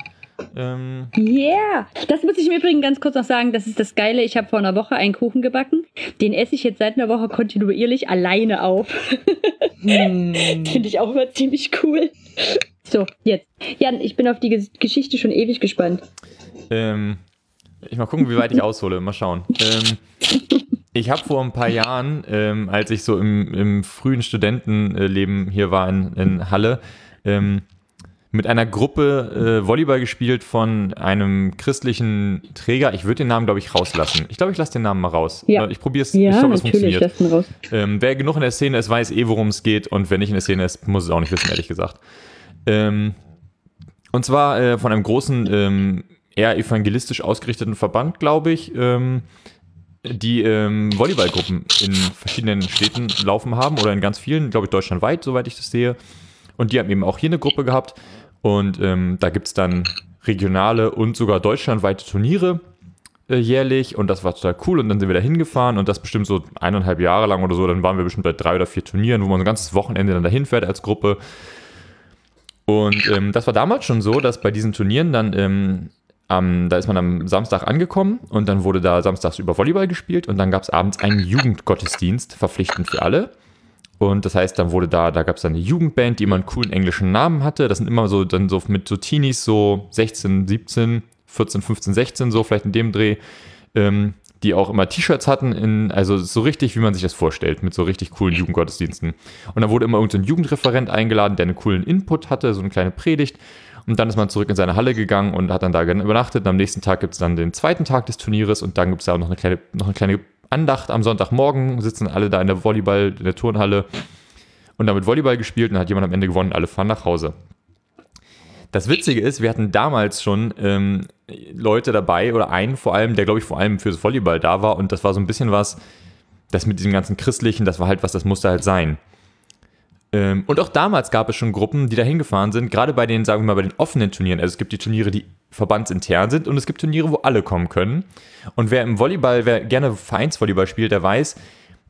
Speaker 1: Das muss ich im Übrigen ganz kurz noch sagen. Das ist das Geile. Ich habe vor einer Woche einen Kuchen gebacken. Den esse ich jetzt seit einer Woche kontinuierlich alleine auf. Finde ich auch immer ziemlich cool. So, jetzt. Jan, ich bin auf die Geschichte schon ewig gespannt.
Speaker 5: Ich mal gucken, wie weit ich aushole. Mal schauen. Ich habe vor ein paar Jahren, als ich so im frühen Studentenleben hier war in Halle, mit einer Gruppe Volleyball gespielt von einem christlichen Träger. Ich würde den Namen, glaube ich, rauslassen. Ich glaube, ich lasse den Namen mal raus.
Speaker 1: Ja.
Speaker 5: Ich probiere es.
Speaker 1: Ja,
Speaker 5: ich glaube, es funktioniert.
Speaker 1: Lass den raus.
Speaker 5: Wer genug in der Szene ist, weiß worum es geht. Und wer nicht in der Szene ist, muss es auch nicht wissen, ehrlich gesagt. Und zwar von einem großen, eher evangelistisch ausgerichteten Verband, glaube ich, die Volleyballgruppen in verschiedenen Städten laufen haben oder in ganz vielen, glaube ich, deutschlandweit, soweit ich das sehe. Und die haben eben auch hier eine Gruppe gehabt. Und da gibt es dann regionale und sogar deutschlandweite Turniere jährlich. Und das war total cool. Und dann sind wir da hingefahren und das bestimmt so 1,5 Jahre lang oder so. Dann waren wir bestimmt bei 3 oder 4 Turnieren, wo man ein ganzes Wochenende dann dahin fährt als Gruppe. Und das war damals schon so, dass bei diesen Turnieren dann da ist man am Samstag angekommen und dann wurde da samstags über Volleyball gespielt und dann gab es abends einen Jugendgottesdienst, verpflichtend für alle. Und das heißt, dann da gab es dann eine Jugendband, die immer einen coolen englischen Namen hatte. Das sind immer so dann so mit so Teenies, so 16, 17, 14, 15, 16, so vielleicht in dem Dreh, die auch immer T-Shirts hatten, also so richtig, wie man sich das vorstellt, mit so richtig coolen Jugendgottesdiensten. Und dann wurde immer irgendein Jugendreferent eingeladen, der einen coolen Input hatte, so eine kleine Predigt. Und dann ist man zurück in seine Halle gegangen und hat dann da übernachtet. Und am nächsten Tag gibt es dann den zweiten Tag des Turnieres und dann gibt es da auch noch eine kleine Andacht am Sonntagmorgen. Sitzen alle da in der Turnhalle und da wird Volleyball gespielt und dann hat jemand am Ende gewonnen. Alle fahren nach Hause. Das Witzige ist, wir hatten damals schon Leute dabei oder einen vor allem, der glaube ich vor allem fürs Volleyball da war und das war so ein bisschen was, das mit diesem ganzen Christlichen, das war halt was, das musste halt sein. Und auch damals gab es schon Gruppen, die da hingefahren sind, gerade bei den, sagen wir mal, bei den offenen Turnieren. Also es gibt die Turniere, die verbandsintern sind und es gibt Turniere, wo alle kommen können. Und wer gerne Vereinsvolleyball spielt, der weiß,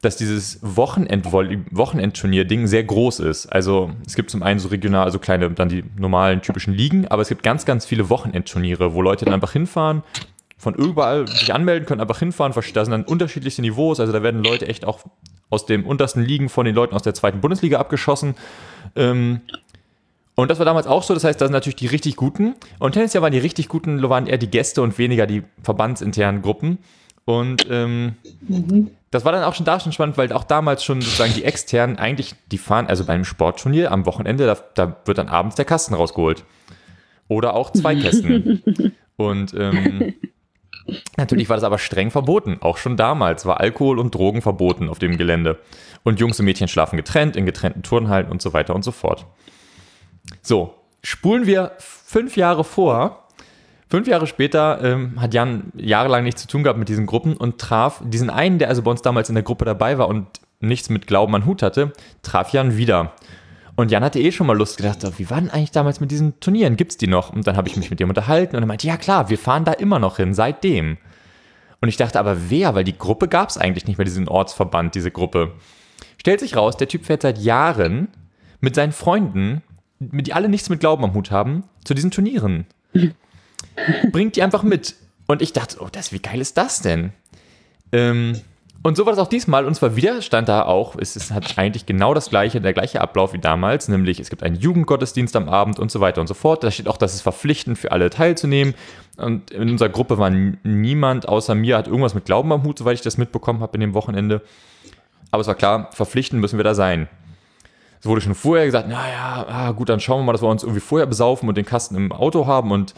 Speaker 5: dass dieses Wochenendturnier-Ding sehr groß ist. Also es gibt zum einen so regional, also kleine, dann die normalen typischen Ligen, aber es gibt ganz, ganz viele Wochenendturniere, wo Leute dann einfach hinfahren, von überall sich anmelden können, einfach hinfahren. Da sind dann unterschiedlichste Niveaus, also da werden Leute echt auch aus den untersten Ligen von den Leuten aus der 2. Bundesliga abgeschossen. Und das war damals auch so, das heißt, da sind natürlich die richtig Guten. Und tendenziell waren die richtig Guten, waren eher die Gäste und weniger die verbandsinternen Gruppen. Und das war dann auch schon spannend, weil auch damals schon sozusagen die Externen eigentlich, die fahren, also beim Sportturnier am Wochenende, da wird dann abends der Kasten rausgeholt. Oder auch 2 Kästen. Und natürlich war das aber streng verboten. Auch schon damals war Alkohol und Drogen verboten auf dem Gelände. Und Jungs und Mädchen schlafen getrennt, in getrennten Turnhallen und so weiter und so fort. So, spulen wir 5 Jahre vor. 5 Jahre später hat Jan jahrelang nichts zu tun gehabt mit diesen Gruppen und traf diesen einen, der also bei uns damals in der Gruppe dabei war und nichts mit Glauben an Hut hatte, traf Jan wieder. Und Jan hatte schon mal Lust gedacht, wie war denn eigentlich damals mit diesen Turnieren? Gibt's die noch? Und dann habe ich mich mit ihm unterhalten und er meinte, ja klar, wir fahren da immer noch hin, seitdem. Und ich dachte, aber wer? Weil die Gruppe gab es eigentlich nicht mehr, diesen Ortsverband, diese Gruppe. Stellt sich raus, der Typ fährt seit Jahren mit seinen Freunden, die alle nichts mit Glauben am Hut haben, zu diesen Turnieren. Bringt die einfach mit. Und ich dachte, wie geil ist das denn? Und so war das auch diesmal. Und zwar wieder stand da auch, es hat eigentlich genau der gleiche Ablauf wie damals, nämlich es gibt einen Jugendgottesdienst am Abend und so weiter und so fort. Da steht auch, dass es verpflichtend für alle teilzunehmen. Und in unserer Gruppe war niemand außer mir, hat irgendwas mit Glauben am Hut, soweit ich das mitbekommen habe in dem Wochenende. Aber es war klar, verpflichtend müssen wir da sein. Es wurde schon vorher gesagt, naja, gut, dann schauen wir mal, dass wir uns irgendwie vorher besaufen und den Kasten im Auto haben und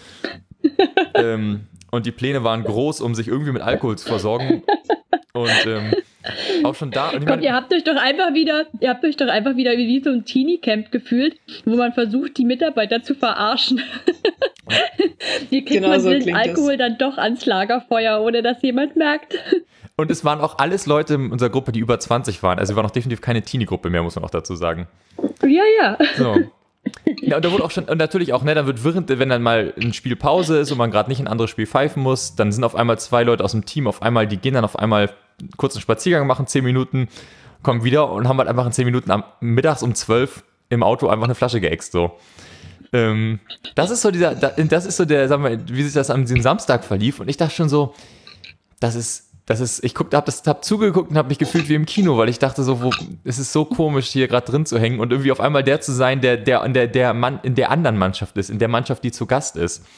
Speaker 5: die Pläne waren groß, um sich irgendwie mit Alkohol zu versorgen. Und auch schon da. Und
Speaker 1: ihr habt euch doch einfach wieder wie so ein Teenie-Camp gefühlt, wo man versucht, die Mitarbeiter zu verarschen. Wie kriegt man den Alkohol dann doch ans Lagerfeuer, ohne dass jemand merkt?
Speaker 5: Und es waren auch alles Leute in unserer Gruppe, die über 20 waren. Also wir waren noch definitiv keine Teenie-Gruppe mehr, muss man auch dazu sagen.
Speaker 1: Ja.
Speaker 5: So. Ja, und da wurde auch schon, und natürlich auch, dann wird wenn dann mal ein Spiel Pause ist und man gerade nicht ein anderes Spiel pfeifen muss, dann sind auf einmal 2 Leute aus dem Team die gehen dann auf einmal kurz einen Spaziergang machen, 10 Minuten, kommen wieder und haben halt einfach in 10 Minuten mittags um 12 im Auto einfach eine Flasche geäxt, so. Das ist so sagen wir, wie sich das an diesem Samstag verlief und ich dachte schon so, ich hab zugeguckt und habe mich gefühlt wie im Kino, weil ich dachte so, es ist so komisch, hier gerade drin zu hängen und irgendwie auf einmal der zu sein, der in der anderen Mannschaft ist, in der Mannschaft, die zu Gast ist.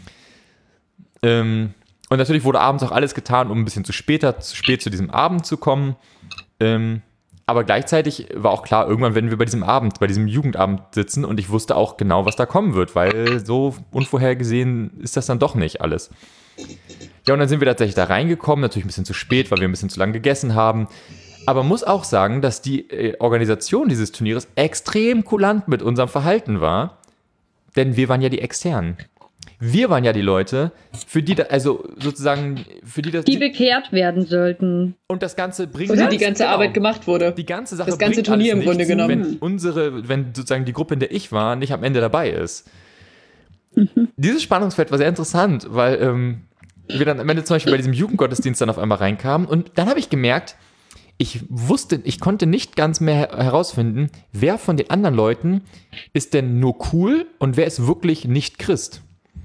Speaker 5: Und natürlich wurde abends auch alles getan, um ein bisschen zu spät zu diesem Abend zu kommen. Aber gleichzeitig war auch klar, irgendwann werden wir bei diesem Jugendabend sitzen und ich wusste auch genau, was da kommen wird, weil so unvorhergesehen ist das dann doch nicht alles. Ja, und dann sind wir tatsächlich da reingekommen, natürlich ein bisschen zu spät, weil wir ein bisschen zu lange gegessen haben. Aber muss auch sagen, dass die Organisation dieses Turnieres extrem kulant mit unserem Verhalten war, denn wir waren ja die Externen. Wir waren ja die Leute, für die das die bekehrt werden sollten. Und das Ganze bringt
Speaker 6: die ganze Arbeit gemacht wurde.
Speaker 5: Die ganze Sache
Speaker 6: das ganze Turnier im Grunde genommen.
Speaker 5: Wenn sozusagen die Gruppe, in der ich war, nicht am Ende dabei ist. Dieses Spannungsfeld war sehr interessant, weil wir dann am Ende zum Beispiel bei diesem Jugendgottesdienst dann auf einmal reinkamen und dann habe ich gemerkt, ich konnte nicht ganz mehr herausfinden, wer von den anderen Leuten ist denn nur cool und wer ist wirklich nicht Christ.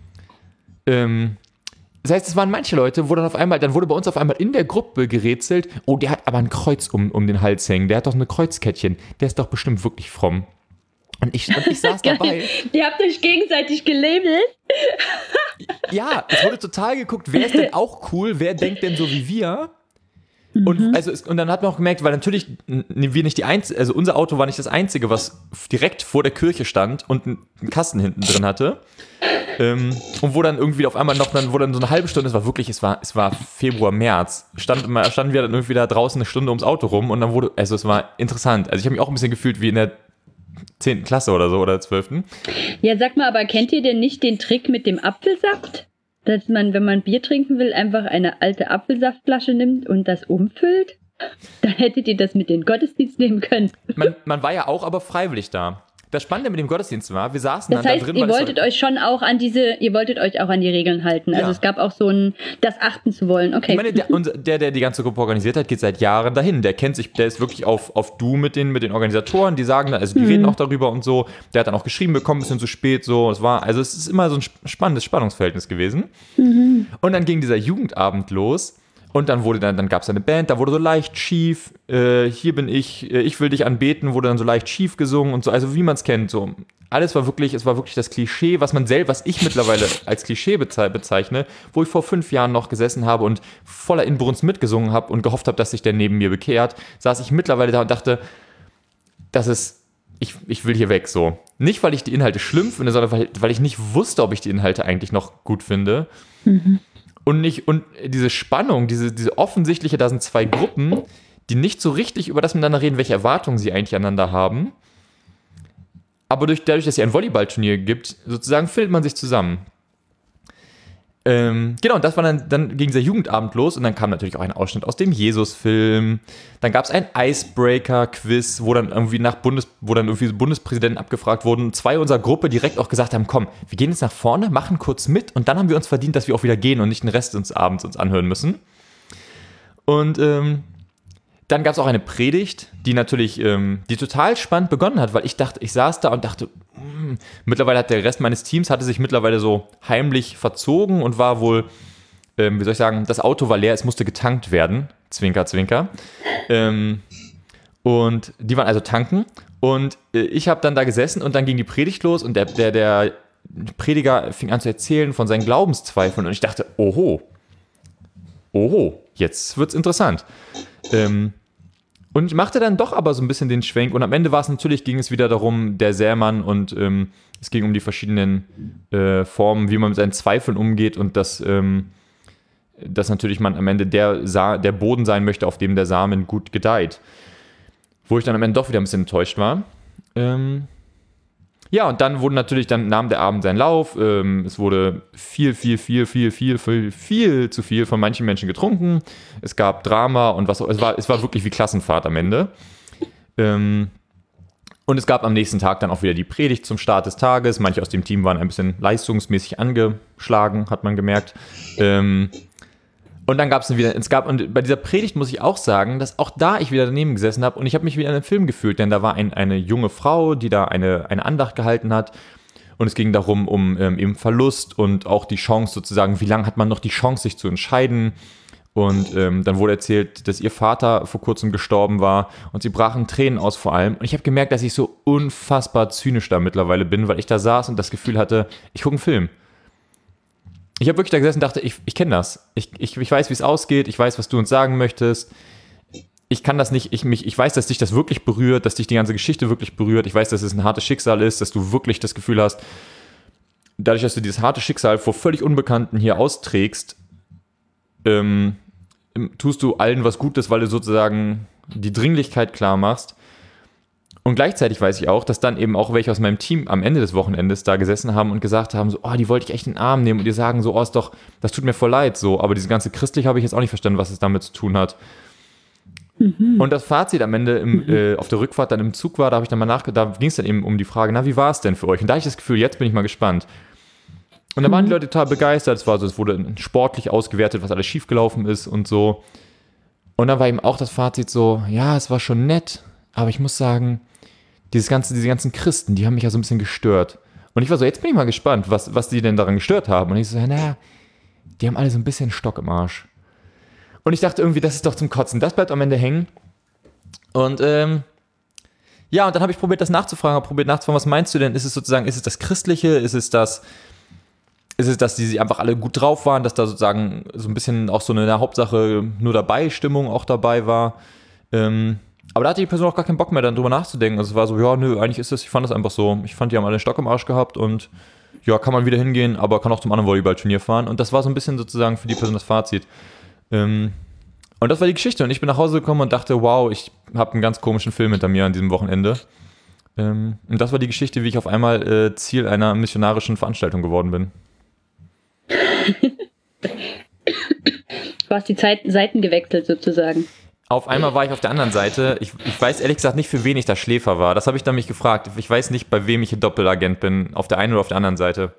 Speaker 5: Das heißt, es waren manche Leute, dann wurde bei uns auf einmal in der Gruppe gerätselt, der hat aber ein Kreuz um den Hals hängen, der hat doch eine Kreuzkettchen, der ist doch bestimmt wirklich fromm. Und ich saß dabei.
Speaker 1: Ihr habt euch gegenseitig gelabelt.
Speaker 5: Ja, es wurde total geguckt, wer ist denn auch cool, wer denkt denn so wie wir? Und, und dann hat man auch gemerkt, weil natürlich wir nicht die Einzige, also unser Auto war nicht das Einzige, was direkt vor der Kirche stand und einen Kasten hinten drin hatte. Und wo dann irgendwie auf einmal wo dann so eine halbe Stunde, es war Februar, März, standen wir dann irgendwie da draußen eine Stunde ums Auto rum und dann es war interessant. Also ich habe mich auch ein bisschen gefühlt wie in der 10. Klasse oder so, oder 12.
Speaker 1: Ja, sag mal, aber kennt ihr denn nicht den Trick mit dem Apfelsaft? Dass man, wenn man Bier trinken will, einfach eine alte Apfelsaftflasche nimmt und das umfüllt? Dann hättet ihr das mit in den Gottesdienst nehmen können.
Speaker 5: Man war ja auch aber freiwillig da. Das Spannende mit dem Gottesdienst war, wir saßen
Speaker 1: das
Speaker 5: dann
Speaker 1: heißt,
Speaker 5: da drin.
Speaker 1: Ihr wolltet euch auch an die Regeln halten. Also es gab auch so das achten zu wollen. Okay.
Speaker 5: Ich meine, der die ganze Gruppe organisiert hat, geht seit Jahren dahin. Der kennt sich, der ist wirklich auf Du mit den Organisatoren, die sagen, also die reden auch darüber und so. Der hat dann auch geschrieben bekommen, ein bisschen zu spät, so. Es ist immer so ein spannendes Spannungsverhältnis gewesen. Und dann ging dieser Jugendabend los. Und dann gab es eine Band, da wurde so leicht schief, hier bin ich will dich anbeten, wurde dann so leicht schief gesungen und so, also wie man es kennt, so. Es war wirklich das Klischee, was ich mittlerweile als Klischee bezeichne, wo ich vor 5 Jahren noch gesessen habe und voller Inbrunst mitgesungen habe und gehofft habe, dass sich der neben mir bekehrt, saß ich mittlerweile da und dachte, ich will hier weg, so. Nicht, weil ich die Inhalte schlimm finde, sondern weil ich nicht wusste, ob ich die Inhalte eigentlich noch gut finde. Und diese Spannung, diese offensichtliche, da sind 2 Gruppen, die nicht so richtig über das miteinander reden, welche Erwartungen sie eigentlich aneinander haben. Aber dadurch, dass es ja ein Volleyballturnier gibt, sozusagen findet man sich zusammen. Genau, und das war dann ging dieser Jugendabend los und dann kam natürlich auch ein Ausschnitt aus dem Jesus-Film. Dann gab es ein Icebreaker-Quiz, wo dann irgendwie Bundespräsidenten abgefragt wurden. Und 2 unserer Gruppe direkt auch gesagt haben, komm, wir gehen jetzt nach vorne, machen kurz mit und dann haben wir uns verdient, dass wir auch wieder gehen und nicht den Rest des Abends uns anhören müssen. Und dann gab es auch eine Predigt, die natürlich, die total spannend begonnen hat, weil ich saß da und dachte, mittlerweile hat der Rest meines Teams sich mittlerweile so heimlich verzogen und war wohl, das Auto war leer, es musste getankt werden, Zwinker, Zwinker. Und die waren also tanken und ich habe dann da gesessen und dann ging die Predigt los und der Prediger fing an zu erzählen von seinen Glaubenszweifeln und ich dachte, oho, jetzt wird's interessant. Und ich machte dann doch aber so ein bisschen den Schwenk und am Ende ging es wieder darum, der Sämann und es ging um die verschiedenen Formen, wie man mit seinen Zweifeln umgeht und dass natürlich man am Ende der Boden sein möchte, auf dem der Samen gut gedeiht. Wo ich dann am Ende doch wieder ein bisschen enttäuscht war. Ja, und dann nahm der Abend seinen Lauf. Es wurde viel zu viel von manchen Menschen getrunken. Es gab Drama und es war wirklich wie Klassenfahrt am Ende. Und es gab am nächsten Tag dann auch wieder die Predigt zum Start des Tages. Manche aus dem Team waren ein bisschen leistungsmäßig angeschlagen, hat man gemerkt. Und dann und bei dieser Predigt muss ich auch sagen, dass auch da ich wieder daneben gesessen habe und ich habe mich wieder in einem Film gefühlt, denn da war eine junge Frau, die da eine Andacht gehalten hat und es ging darum, um eben Verlust und auch die Chance sozusagen, wie lange hat man noch die Chance, sich zu entscheiden und dann wurde erzählt, dass ihr Vater vor kurzem gestorben war und sie brachen Tränen aus vor allem und ich habe gemerkt, dass ich so unfassbar zynisch da mittlerweile bin, weil ich da saß und das Gefühl hatte, ich gucke einen Film. Ich habe wirklich da gesessen und dachte, ich kenne das. Ich weiß, wie es ausgeht. Ich weiß, was du uns sagen möchtest. Ich kann das nicht. Ich weiß, dass dich das wirklich berührt, dass dich die ganze Geschichte wirklich berührt. Ich weiß, dass es ein hartes Schicksal ist, dass du wirklich das Gefühl hast, dadurch, dass du dieses harte Schicksal vor völlig Unbekannten hier austrägst, tust du allen was Gutes, weil du sozusagen die Dringlichkeit klar machst. Und gleichzeitig weiß ich auch, dass dann eben auch welche aus meinem Team am Ende des Wochenendes da gesessen haben und gesagt haben, so, die wollte ich echt in den Arm nehmen und die sagen so, das tut mir voll leid, so, aber diese ganze christlich habe ich jetzt auch nicht verstanden, was es damit zu tun hat. Und das Fazit am Ende auf der Rückfahrt dann im Zug war, da habe ich dann mal nachgedacht, da ging es dann eben um die Frage, wie war es denn für euch? Und da habe ich das Gefühl, jetzt bin ich mal gespannt. Und da waren die Leute total begeistert, es wurde sportlich ausgewertet, was alles schiefgelaufen ist und so. Und dann war eben auch das Fazit so, ja, es war schon nett, aber ich muss sagen, diese ganzen Christen, die haben mich ja so ein bisschen gestört. Und ich war so, jetzt bin ich mal gespannt, was die denn daran gestört haben. Und ich so, die haben alle so ein bisschen Stock im Arsch. Und ich dachte irgendwie, das ist doch zum Kotzen. Das bleibt am Ende hängen. Und und dann habe ich probiert nachzufragen, was meinst du denn? Ist es das Christliche? Ist es das, dass die einfach alle gut drauf waren, dass da sozusagen so ein bisschen auch so eine Hauptsache nur dabei Stimmung auch dabei war? Aber da hatte die Person auch gar keinen Bock mehr, dann drüber nachzudenken. Also es war so, eigentlich ist es, ich fand das einfach so. Ich fand, die haben alle einen Stock im Arsch gehabt und ja, kann man wieder hingehen, aber kann auch zum anderen Volleyballturnier fahren. Und das war so ein bisschen sozusagen für die Person das Fazit. Und das war die Geschichte. Und ich bin nach Hause gekommen und dachte, wow, ich habe einen ganz komischen Film hinter mir an diesem Wochenende. Und das war die Geschichte, wie ich auf einmal Ziel einer missionarischen Veranstaltung geworden bin.
Speaker 1: Du hast die Seiten gewechselt sozusagen.
Speaker 5: auf einmal war ich auf der anderen Seite. Ich weiß ehrlich gesagt nicht, für wen ich da Schläfer war. Das habe ich dann mich gefragt. Ich weiß nicht, bei wem ich ein Doppelagent bin. Auf der einen oder auf der anderen Seite.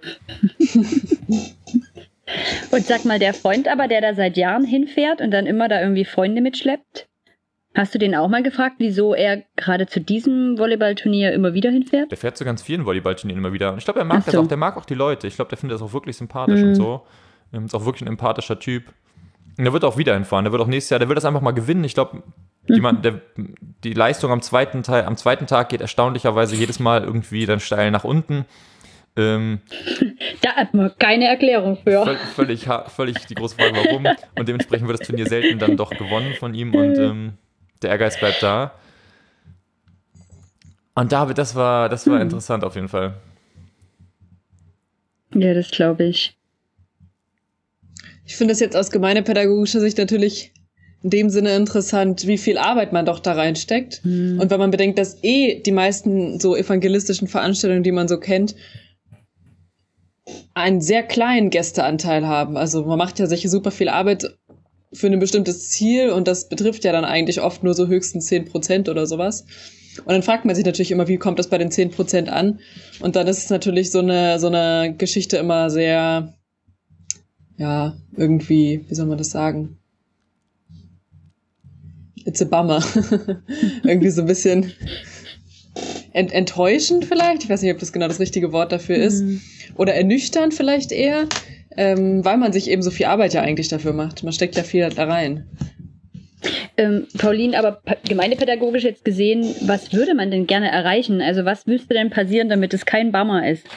Speaker 1: Und sag mal, der Freund aber, der da seit Jahren hinfährt und dann immer da irgendwie Freunde mitschleppt, hast du den auch mal gefragt, wieso er gerade zu diesem Volleyballturnier immer wieder hinfährt?
Speaker 5: Der fährt zu ganz vielen Volleyballturnieren immer wieder. Und ich glaube, er mag das auch. Der mag auch die Leute. Ich glaube, der findet das auch wirklich sympathisch und so. Ist auch wirklich ein empathischer Typ. Und der wird auch wieder hinfahren. Der wird auch nächstes Jahr, der will das einfach mal gewinnen. Ich glaube, die Leistung am zweiten Tag geht erstaunlicherweise jedes Mal irgendwie dann steil nach unten.
Speaker 1: Da hat man keine Erklärung für.
Speaker 5: Völlig die große Frage, warum. Und dementsprechend wird das Turnier selten dann doch gewonnen von ihm und der Ehrgeiz bleibt da. Und David, das war interessant auf jeden Fall.
Speaker 1: Ja, das glaube ich.
Speaker 6: Ich finde es jetzt aus gemeindepädagogischer Sicht natürlich in dem Sinne interessant, wie viel Arbeit man doch da reinsteckt. Und wenn man bedenkt, dass die meisten so evangelistischen Veranstaltungen, die man so kennt, einen sehr kleinen Gästeanteil haben. Also man macht ja solche super viel Arbeit für ein bestimmtes Ziel und das betrifft ja dann eigentlich oft nur so höchstens 10% oder sowas. Und dann fragt man sich natürlich immer, wie kommt das bei den 10% an? Und dann ist es natürlich so eine Geschichte immer sehr, ja, irgendwie, wie soll man das sagen? It's a bummer. Irgendwie so ein bisschen enttäuschend vielleicht. Ich weiß nicht, ob das genau das richtige Wort dafür ist. Oder ernüchternd vielleicht eher, weil man sich eben so viel Arbeit ja eigentlich dafür macht. Man steckt ja viel da rein.
Speaker 1: Pauline, aber gemeindepädagogisch jetzt gesehen, was würde man denn gerne erreichen? Also was müsste denn passieren, damit es kein Bummer ist?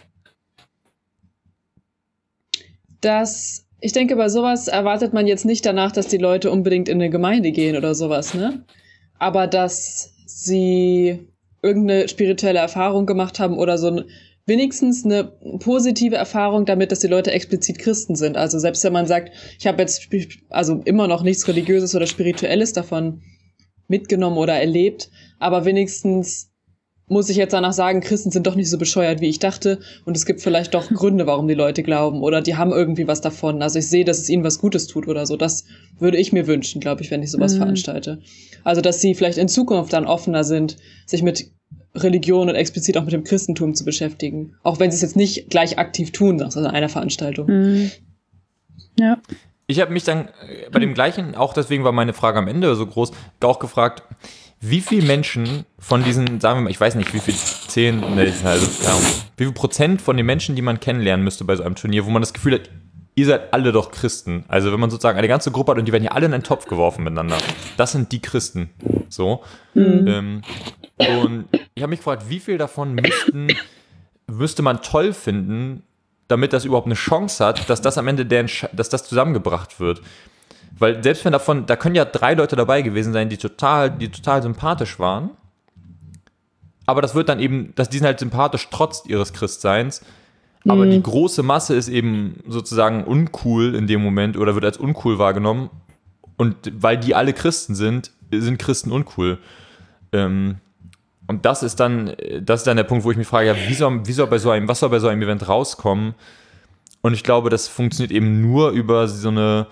Speaker 6: Ich denke, bei sowas erwartet man jetzt nicht danach, dass die Leute unbedingt in eine Gemeinde gehen oder sowas, ne? Aber dass sie irgendeine spirituelle Erfahrung gemacht haben oder so wenigstens eine positive Erfahrung damit, dass die Leute explizit Christen sind. Also selbst wenn man sagt, ich habe jetzt immer noch nichts Religiöses oder Spirituelles davon mitgenommen oder erlebt, aber wenigstens muss ich jetzt danach sagen, Christen sind doch nicht so bescheuert, wie ich dachte und es gibt vielleicht doch Gründe, warum die Leute glauben oder die haben irgendwie was davon. Also ich sehe, dass es ihnen was Gutes tut oder so. Das würde ich mir wünschen, glaube ich, wenn ich sowas veranstalte. Also dass sie vielleicht in Zukunft dann offener sind, sich mit Religion und explizit auch mit dem Christentum zu beschäftigen. Auch wenn sie es jetzt nicht gleich aktiv tun, nach so einer Veranstaltung.
Speaker 1: Ja.
Speaker 5: Ich habe mich dann bei dem gleichen, auch deswegen war meine Frage am Ende so groß, auch gefragt, wie viele Menschen von diesen, sagen wir mal, ich weiß nicht, wie viel wie viel Prozent von den Menschen, die man kennenlernen müsste bei so einem Turnier, wo man das Gefühl hat, ihr seid alle doch Christen. Also wenn man sozusagen eine ganze Gruppe hat und die werden ja alle in einen Topf geworfen miteinander. Das sind die Christen. So. Und ich habe mich gefragt, wie viel davon müsste man toll finden, damit das überhaupt eine Chance hat, dass das am Ende dass das zusammengebracht wird. Weil selbst wenn da können ja 3 Leute dabei gewesen sein, die total sympathisch waren. Aber das wird dann eben, die sind halt sympathisch trotz ihres Christseins. Aber die große Masse ist eben sozusagen uncool in dem Moment oder wird als uncool wahrgenommen. Und weil die alle Christen sind Christen uncool. Und das ist dann der Punkt, wo ich mich frage, ja, was soll bei so einem Event rauskommen? Und ich glaube, das funktioniert eben nur über so eine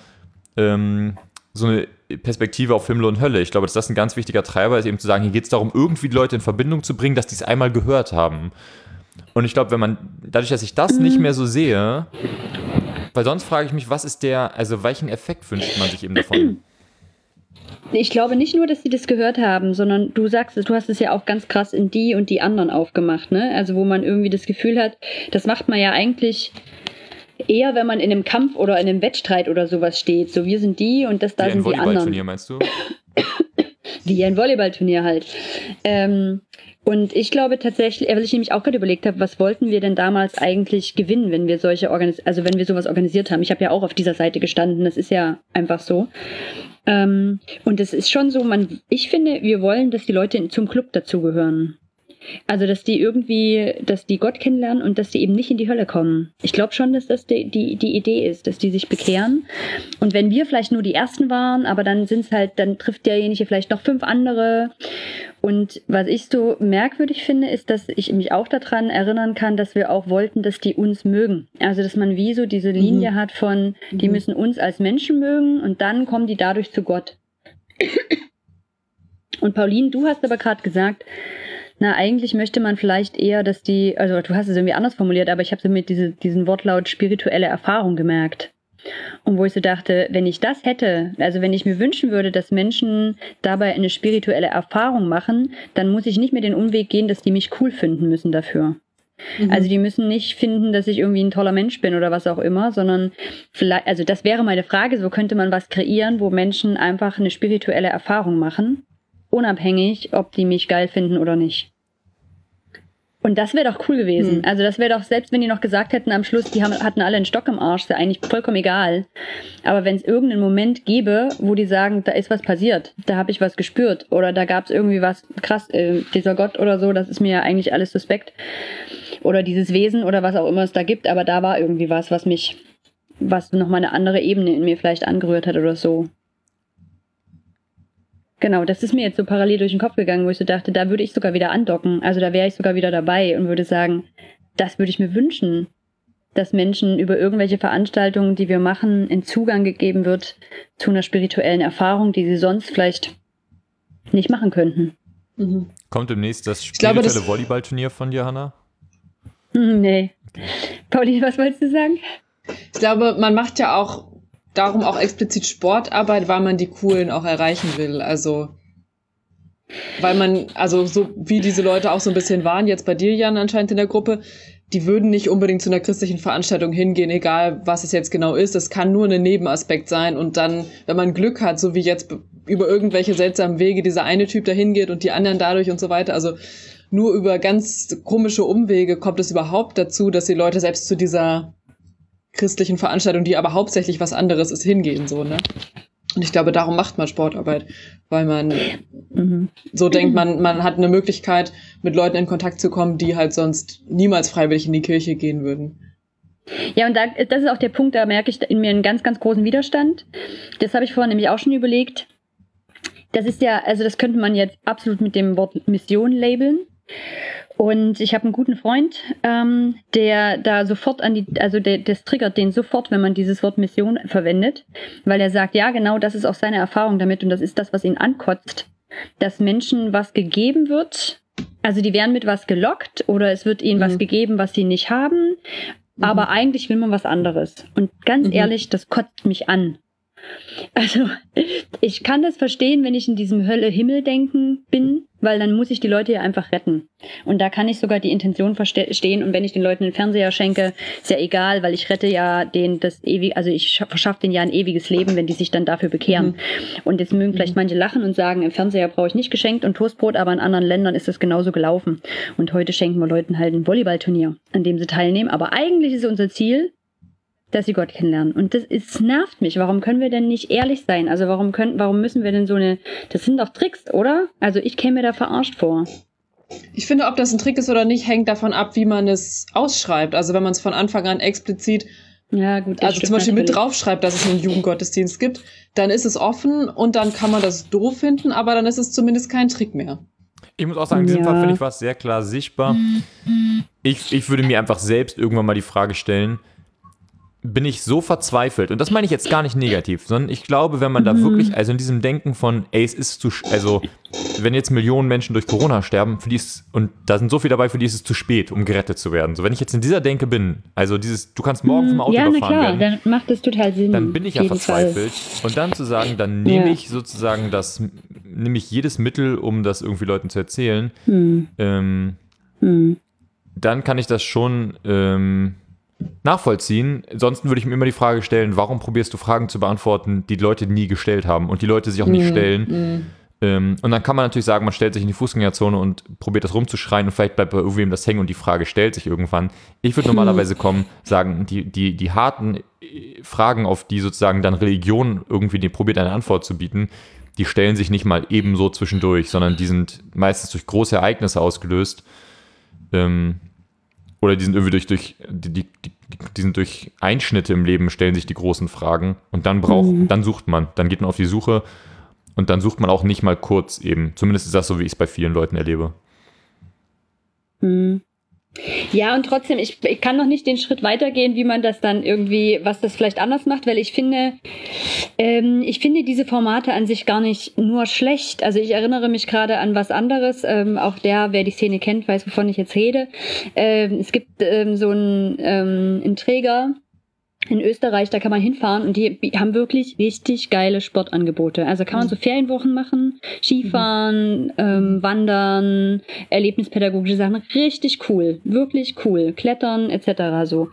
Speaker 5: Perspektive auf Himmel und Hölle. Ich glaube, dass das ein ganz wichtiger Treiber ist, eben zu sagen, hier geht es darum, irgendwie die Leute in Verbindung zu bringen, dass die es einmal gehört haben. Und ich glaube, dadurch, dass ich das nicht mehr so sehe, weil sonst frage ich mich, welchen Effekt wünscht man sich eben davon?
Speaker 1: Ich glaube nicht nur, dass sie das gehört haben, sondern du hast es ja auch ganz krass in die und die anderen aufgemacht, ne? Also wo man irgendwie das Gefühl hat, das macht man ja eigentlich eher, wenn man in einem Kampf oder in einem Wettstreit oder sowas steht. So, wir sind die und da sind die anderen. Wie ein
Speaker 5: Volleyballturnier, meinst du?
Speaker 1: Wie ein Volleyballturnier halt. Und ich glaube tatsächlich, weil ich nämlich auch gerade überlegt habe, was wollten wir denn damals eigentlich gewinnen, wenn wir wenn wir sowas organisiert haben. Ich habe ja auch auf dieser Seite gestanden, das ist ja einfach so. Und es ist schon so, ich finde, wir wollen, dass die Leute zum Club dazugehören. Also, dass die Gott kennenlernen und dass die eben nicht in die Hölle kommen. Ich glaube schon, dass das die Idee ist, dass die sich bekehren. Und wenn wir vielleicht nur die Ersten waren, aber dann trifft derjenige vielleicht noch 5 andere. Und was ich so merkwürdig finde, ist, dass ich mich auch daran erinnern kann, dass wir auch wollten, dass die uns mögen. Also, dass man wie so diese Linie hat von, die müssen uns als Menschen mögen und dann kommen die dadurch zu Gott. Und Pauline, du hast aber gerade gesagt, na, eigentlich möchte man vielleicht eher, dass also du hast es irgendwie anders formuliert, aber ich habe so mit diesen Wortlaut spirituelle Erfahrung gemerkt. Und wo ich so dachte, wenn ich das hätte, also wenn ich mir wünschen würde, dass Menschen dabei eine spirituelle Erfahrung machen, dann muss ich nicht mehr den Umweg gehen, dass die mich cool finden müssen dafür. Also die müssen nicht finden, dass ich irgendwie ein toller Mensch bin oder was auch immer, sondern vielleicht, also das wäre meine Frage, so könnte man was kreieren, wo Menschen einfach eine spirituelle Erfahrung machen, unabhängig, ob die mich geil finden oder nicht. Und das wäre doch cool gewesen. Also das wäre doch, selbst wenn die noch gesagt hätten am Schluss, die hatten alle einen Stock im Arsch, ist ja eigentlich vollkommen egal. Aber wenn es irgendeinen Moment gäbe, wo die sagen, da ist was passiert, da habe ich was gespürt oder da gab es irgendwie was krass, dieser Gott oder so, das ist mir ja eigentlich alles suspekt. Oder dieses Wesen oder was auch immer es da gibt, aber da war irgendwie was nochmal eine andere Ebene in mir vielleicht angerührt hat oder so. Genau, das ist mir jetzt so parallel durch den Kopf gegangen, wo ich so dachte, da würde ich sogar wieder andocken. Also da wäre ich sogar wieder dabei und würde sagen, das würde ich mir wünschen, dass Menschen über irgendwelche Veranstaltungen, die wir machen, in Zugang gegeben wird zu einer spirituellen Erfahrung, die sie sonst vielleicht nicht machen könnten.
Speaker 5: Kommt demnächst das spirituelle Volleyballturnier von dir, Hannah?
Speaker 1: Nee. Pauline, was wolltest du sagen?
Speaker 6: Ich glaube, man macht ja auch darum auch explizit Sportarbeit, weil man die Coolen auch erreichen will. Also, weil man, also so wie diese Leute auch so ein bisschen waren, jetzt bei dir, Jan, anscheinend in der Gruppe, die würden nicht unbedingt zu einer christlichen Veranstaltung hingehen, egal was es jetzt genau ist. Es kann nur ein Nebenaspekt sein und dann, wenn man Glück hat, so wie jetzt über irgendwelche seltsamen Wege dieser eine Typ da hingeht und die anderen dadurch und so weiter, also nur über ganz komische Umwege kommt es überhaupt dazu, dass die Leute selbst zu dieser christlichen Veranstaltung, die aber hauptsächlich was anderes ist, hingehen, so, ne? Und ich glaube, darum macht man Sportarbeit, weil man so denkt, man hat eine Möglichkeit, mit Leuten in Kontakt zu kommen, die halt sonst niemals freiwillig in die Kirche gehen würden.
Speaker 1: Ja, und das ist auch der Punkt, da merke ich in mir einen ganz, ganz großen Widerstand. Das habe ich vorhin nämlich auch schon überlegt. Das ist ja, also das könnte man jetzt absolut mit dem Wort Mission labeln. Und ich habe einen guten Freund, der da sofort das triggert den sofort, wenn man dieses Wort Mission verwendet, weil er sagt, ja genau, das ist auch seine Erfahrung damit und das ist das, was ihn ankotzt, dass Menschen was gegeben wird, also die werden mit was gelockt oder es wird ihnen was gegeben, was sie nicht haben, aber eigentlich will man was anderes. Und ganz ehrlich, das kotzt mich an. Also, ich kann das verstehen, wenn ich in diesem Hölle-Himmel-Denken bin, weil dann muss ich die Leute ja einfach retten. Und da kann ich sogar die Intention verstehen. Und wenn ich den Leuten einen Fernseher schenke, ist ja egal, weil ich rette ja ich verschaffe denen ja ein ewiges Leben, wenn die sich dann dafür bekehren. Und jetzt mögen vielleicht manche lachen und sagen, im Fernseher brauche ich nicht geschenkt und Toastbrot, aber in anderen Ländern ist das genauso gelaufen. Und heute schenken wir Leuten halt ein Volleyballturnier, an dem sie teilnehmen. Aber eigentlich ist unser Ziel, dass sie Gott kennenlernen. Und es nervt mich. Warum können wir denn nicht ehrlich sein? Also warum müssen wir denn das sind doch Tricks, oder? Also ich käme mir da verarscht vor.
Speaker 6: Ich finde, ob das ein Trick ist oder nicht, hängt davon ab, wie man es ausschreibt. Also wenn man es von Anfang an explizit,
Speaker 1: ja, gut,
Speaker 6: also zum Beispiel mit draufschreibt, dass es einen Jugendgottesdienst gibt, dann ist es offen und dann kann man das doof finden, aber dann ist es zumindest kein Trick mehr.
Speaker 5: Ich muss auch sagen, in diesem Fall finde ich was sehr klar sichtbar. Ich würde mir einfach selbst irgendwann mal die Frage stellen, bin ich so verzweifelt, und das meine ich jetzt gar nicht negativ, sondern ich glaube, wenn man da wirklich, also in diesem Denken von, also wenn jetzt Millionen Menschen durch Corona sterben, und da sind so viele dabei, für die ist es zu spät, um gerettet zu werden. So, wenn ich jetzt in dieser Denke bin, also du kannst morgen vom Auto überfahren werden.
Speaker 1: Dann macht das total Sinn.
Speaker 5: Dann bin ich ja verzweifelt. Und dann zu sagen, dann nehme ich sozusagen jedes Mittel, um das irgendwie Leuten zu erzählen, dann kann ich das schon nachvollziehen. Ansonsten würde ich mir immer die Frage stellen, warum probierst du Fragen zu beantworten, die Leute nie gestellt haben und die Leute sich auch nicht stellen. Und dann kann man natürlich sagen, man stellt sich in die Fußgängerzone und probiert das rumzuschreien und vielleicht bleibt bei irgendwem das hängen und die Frage stellt sich irgendwann. Ich würde normalerweise sagen, die harten Fragen, auf die sozusagen dann Religion irgendwie probiert eine Antwort zu bieten, die stellen sich nicht mal ebenso zwischendurch, sondern die sind meistens durch große Ereignisse ausgelöst. Oder die sind irgendwie die sind durch Einschnitte im Leben, stellen sich die großen Fragen und dann sucht man, dann geht man auf die Suche und dann sucht man auch nicht mal kurz eben. Zumindest ist das so, wie ich es bei vielen Leuten erlebe.
Speaker 1: Ja, und trotzdem, ich kann noch nicht den Schritt weitergehen, wie man das dann irgendwie, was das vielleicht anders macht, weil ich finde diese Formate an sich gar nicht nur schlecht. Also ich erinnere mich gerade an was anderes, auch wer die Szene kennt, weiß, wovon ich jetzt rede. Es gibt so einen Träger in Österreich, da kann man hinfahren und die haben wirklich richtig geile Sportangebote. Also kann man so Ferienwochen machen, Skifahren, Wandern, erlebnispädagogische Sachen. Richtig cool, wirklich cool. Klettern etc. so.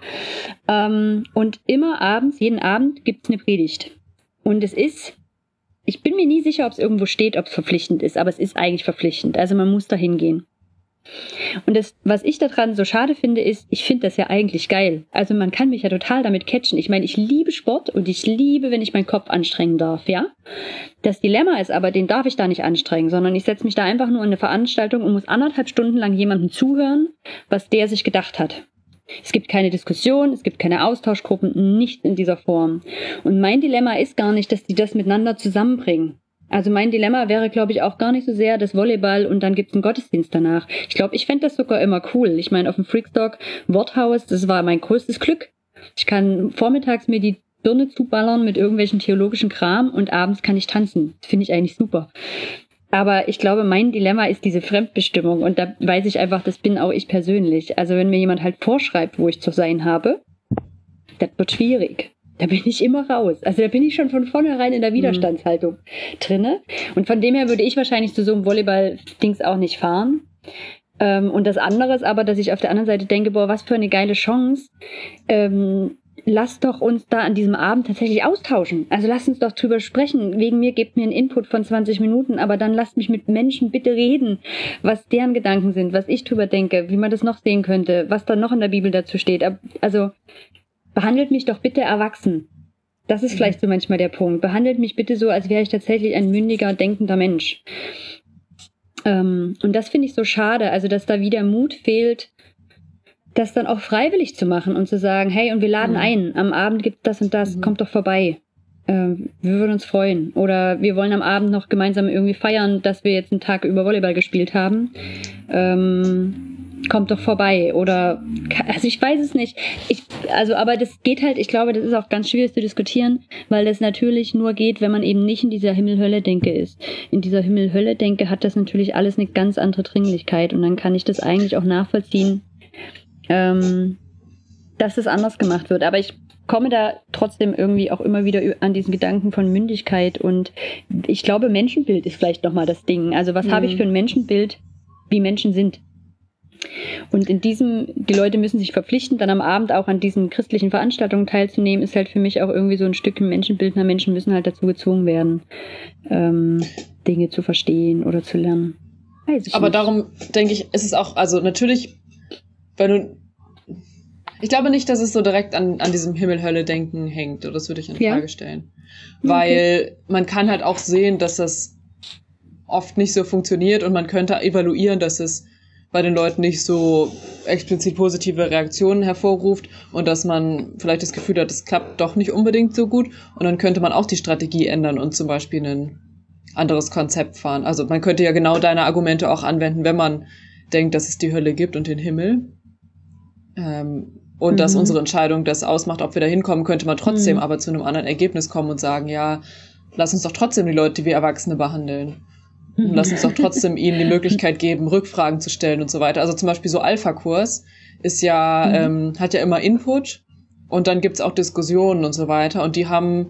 Speaker 1: Und immer abends, jeden Abend gibt's eine Predigt. Und ich bin mir nie sicher, ob es irgendwo steht, ob es verpflichtend ist, aber es ist eigentlich verpflichtend. Also man muss da hingehen. Und was ich daran so schade finde, ist, ich finde das ja eigentlich geil. Also man kann mich ja total damit catchen. Ich meine, ich liebe Sport und ich liebe, wenn ich meinen Kopf anstrengen darf, ja. Das Dilemma ist aber, den darf ich da nicht anstrengen, sondern ich setze mich da einfach nur in eine Veranstaltung und muss 1,5 Stunden lang jemandem zuhören, was der sich gedacht hat. Es gibt keine Diskussion, es gibt keine Austauschgruppen, nicht in dieser Form. Und mein Dilemma ist gar nicht, dass die das miteinander zusammenbringen. Also mein Dilemma wäre, glaube ich, auch gar nicht so sehr das Volleyball und dann gibt's einen Gottesdienst danach. Ich glaube, ich fände das sogar immer cool. Ich meine, auf dem Freakstock Worthaus, das war mein größtes Glück. Ich kann vormittags mir die Birne zuballern mit irgendwelchen theologischen Kram und abends kann ich tanzen. Das finde ich eigentlich super. Aber ich glaube, mein Dilemma ist diese Fremdbestimmung und da weiß ich einfach, das bin auch ich persönlich. Also wenn mir jemand halt vorschreibt, wo ich zu sein habe, das wird schwierig. Da bin ich immer raus. Also da bin ich schon von vornherein in der Widerstandshaltung drinne. Und von dem her würde ich wahrscheinlich zu so einem Volleyball-Dings auch nicht fahren. Und das andere ist aber, dass ich auf der anderen Seite denke, boah, was für eine geile Chance. Lasst doch uns da an diesem Abend tatsächlich austauschen. Also lasst uns doch drüber sprechen. Wegen mir gebt mir einen Input von 20 Minuten, aber dann lasst mich mit Menschen bitte reden, was deren Gedanken sind, was ich drüber denke, wie man das noch sehen könnte, was da noch in der Bibel dazu steht. Also behandelt mich doch bitte erwachsen. Das ist vielleicht so manchmal der Punkt. Behandelt mich bitte so, als wäre ich tatsächlich ein mündiger, denkender Mensch. Und das finde ich so schade, also dass da wieder Mut fehlt, das dann auch freiwillig zu machen und zu sagen, hey, und wir laden ein, am Abend gibt es das und das, kommt doch vorbei. Wir würden uns freuen. Oder wir wollen am Abend noch gemeinsam irgendwie feiern, dass wir jetzt einen Tag über Volleyball gespielt haben. Kommt doch vorbei. Oder, also ich weiß es nicht. Aber das geht halt, ich glaube, das ist auch ganz schwierig zu diskutieren, weil das natürlich nur geht, wenn man eben nicht in dieser Himmel-Hölle-Denke ist. In dieser Himmel-Hölle-Denke hat das natürlich alles eine ganz andere Dringlichkeit und dann kann ich das eigentlich auch nachvollziehen, dass es anders gemacht wird. Aber ich komme da trotzdem irgendwie auch immer wieder an diesen Gedanken von Mündigkeit und ich glaube, Menschenbild ist vielleicht nochmal das Ding. Also was habe ich für ein Menschenbild, wie Menschen sind? Und die Leute müssen sich verpflichten, dann am Abend auch an diesen christlichen Veranstaltungen teilzunehmen, ist halt für mich auch irgendwie so ein Stück Menschenbild. Menschen müssen halt dazu gezwungen werden, Dinge zu verstehen oder zu lernen. Weiß ich
Speaker 6: Aber
Speaker 1: nicht.
Speaker 6: darum denke ich, ist es auch, also natürlich, ich glaube nicht, dass es so direkt an diesem Himmel-Hölle-Denken hängt, oder das würde ich in Frage stellen. Weil man kann halt auch sehen, dass das oft nicht so funktioniert und man könnte evaluieren, dass es bei den Leuten nicht so explizit positive Reaktionen hervorruft und dass man vielleicht das Gefühl hat, es klappt doch nicht unbedingt so gut und dann könnte man auch die Strategie ändern und zum Beispiel ein anderes Konzept fahren. Also man könnte ja genau deine Argumente auch anwenden, wenn man denkt, dass es die Hölle gibt und den Himmel. Und dass unsere Entscheidung das ausmacht, ob wir da hinkommen, könnte man trotzdem aber zu einem anderen Ergebnis kommen und sagen, ja, lass uns doch trotzdem die Leute wie Erwachsene behandeln. Und lass uns doch trotzdem ihnen die Möglichkeit geben, Rückfragen zu stellen und so weiter. Also zum Beispiel so Alpha-Kurs ist ja, hat ja immer Input und dann gibt's auch Diskussionen und so weiter und die haben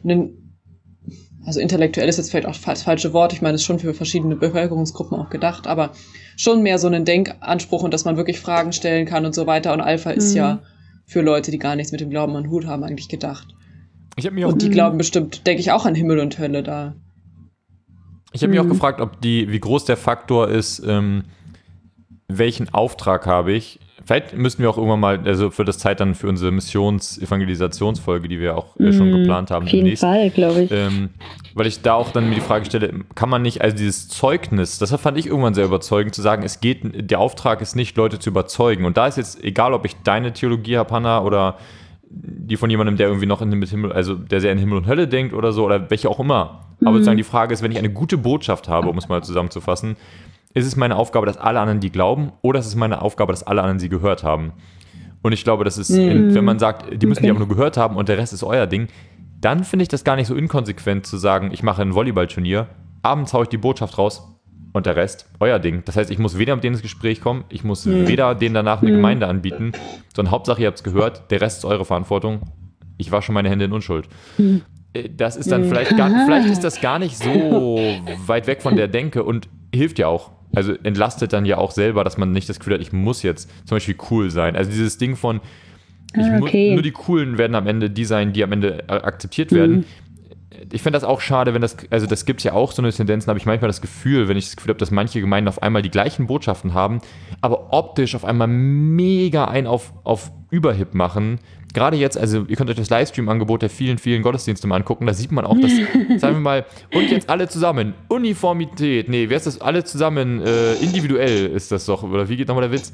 Speaker 6: also intellektuell ist jetzt vielleicht auch das falsche Wort, ich meine, es ist schon für verschiedene Bevölkerungsgruppen auch gedacht, aber schon mehr so einen Denkanspruch und dass man wirklich Fragen stellen kann und so weiter und Alpha ist ja für Leute, die gar nichts mit dem Glauben an Hut haben, eigentlich gedacht. Und die glauben bestimmt, denke ich, auch an Himmel und Hölle da.
Speaker 5: Ich habe mich auch gefragt, wie groß der Faktor ist, welchen Auftrag habe ich. Vielleicht müssten wir auch irgendwann mal, also für das Zeit dann für unsere Missions-Evangelisationsfolge, die wir auch schon geplant haben.
Speaker 1: Auf jeden Fall, glaube ich.
Speaker 5: Weil ich da auch dann mir die Frage stelle, kann man nicht, also dieses Zeugnis, das fand ich irgendwann sehr überzeugend, zu sagen, der Auftrag ist nicht, Leute zu überzeugen. Und da ist jetzt, egal ob ich deine Theologie habe, Hannah, oder die von jemandem, der irgendwie noch mit Himmel, also der sehr in Himmel und Hölle denkt oder so, oder welche auch immer. Aber sozusagen die Frage ist, wenn ich eine gute Botschaft habe, um es mal zusammenzufassen, ist es meine Aufgabe, dass alle anderen die glauben, oder ist es meine Aufgabe, dass alle anderen sie gehört haben? Und ich glaube, das ist, wenn man sagt, die müssen die aber nur gehört haben und der Rest ist euer Ding, dann finde ich das gar nicht so inkonsequent zu sagen, ich mache ein Volleyballturnier, abends haue ich die Botschaft raus und der Rest, euer Ding. Das heißt, ich muss weder mit denen ins Gespräch kommen, ich muss weder denen danach eine Gemeinde anbieten, sondern Hauptsache, ihr habt es gehört, der Rest ist eure Verantwortung. Ich wasche meine Hände in Unschuld. Das ist dann vielleicht ist das gar nicht so weit weg von der Denke und hilft ja auch. Also entlastet dann ja auch selber, dass man nicht das Gefühl hat, ich muss jetzt zum Beispiel cool sein. Also dieses Ding von, nur die Coolen werden am Ende die sein, die am Ende akzeptiert werden. Ich finde das auch schade, wenn das gibt es ja auch so eine Tendenz, da habe ich manchmal das Gefühl, wenn ich das Gefühl habe, dass manche Gemeinden auf einmal die gleichen Botschaften haben, aber optisch auf einmal mega auf Überhip machen. Gerade jetzt, also ihr könnt euch das Livestream-Angebot der vielen, vielen Gottesdienste mal angucken, da sieht man auch, dass, sagen wir mal, und jetzt alle zusammen, Uniformität, nee, wer ist das, alle zusammen, individuell ist das doch, oder wie geht nochmal der Witz?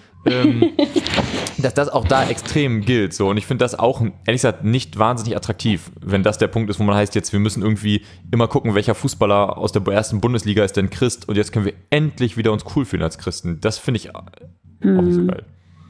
Speaker 5: Dass das auch da extrem gilt, so, und ich finde das auch, ehrlich gesagt, nicht wahnsinnig attraktiv, wenn das der Punkt ist, wo man heißt, jetzt, wir müssen irgendwie immer gucken, welcher Fußballer aus der ersten Bundesliga ist denn Christ, und jetzt können wir endlich wieder uns cool fühlen als Christen. Das finde ich auch nicht so geil.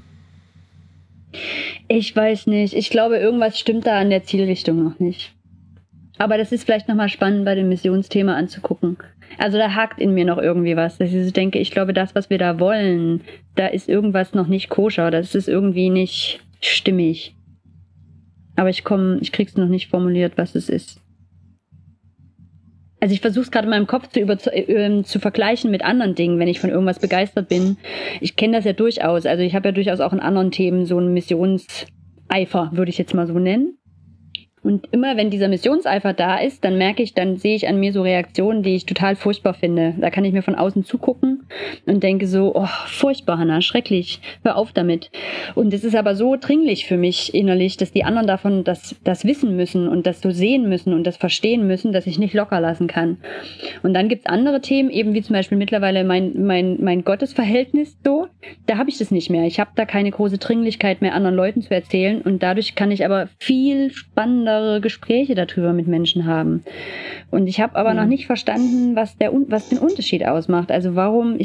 Speaker 1: Ich weiß nicht. Ich glaube, irgendwas stimmt da an der Zielrichtung noch nicht. Aber das ist vielleicht nochmal spannend, bei dem Missionsthema anzugucken. Also da hakt in mir noch irgendwie was, dass ich so denke, ich glaube, das, was wir da wollen, da ist irgendwas noch nicht koscher, das ist irgendwie nicht stimmig. Aber ich krieg's noch nicht formuliert, was es ist. Also ich versuche es gerade in meinem Kopf zu vergleichen mit anderen Dingen, wenn ich von irgendwas begeistert bin. Ich kenne das ja durchaus. Also ich habe ja durchaus auch in anderen Themen so einen Missionseifer, würde ich jetzt mal so nennen. Und immer, wenn dieser Missionseifer da ist, dann sehe ich an mir so Reaktionen, die ich total furchtbar finde. Da kann ich mir von außen zugucken und denke so, oh, furchtbar, Hannah, schrecklich, hör auf damit. Und es ist aber so dringlich für mich innerlich, dass die anderen davon das wissen müssen und das so sehen müssen und das verstehen müssen, dass ich nicht locker lassen kann. Und dann gibt's andere Themen, eben wie zum Beispiel mittlerweile mein Gottesverhältnis so. Da habe ich das nicht mehr. Ich habe da keine große Dringlichkeit mehr, anderen Leuten zu erzählen, und dadurch kann ich aber viel spannender Gespräche darüber mit Menschen haben. Und ich habe aber noch nicht verstanden, was den Unterschied ausmacht. Also weil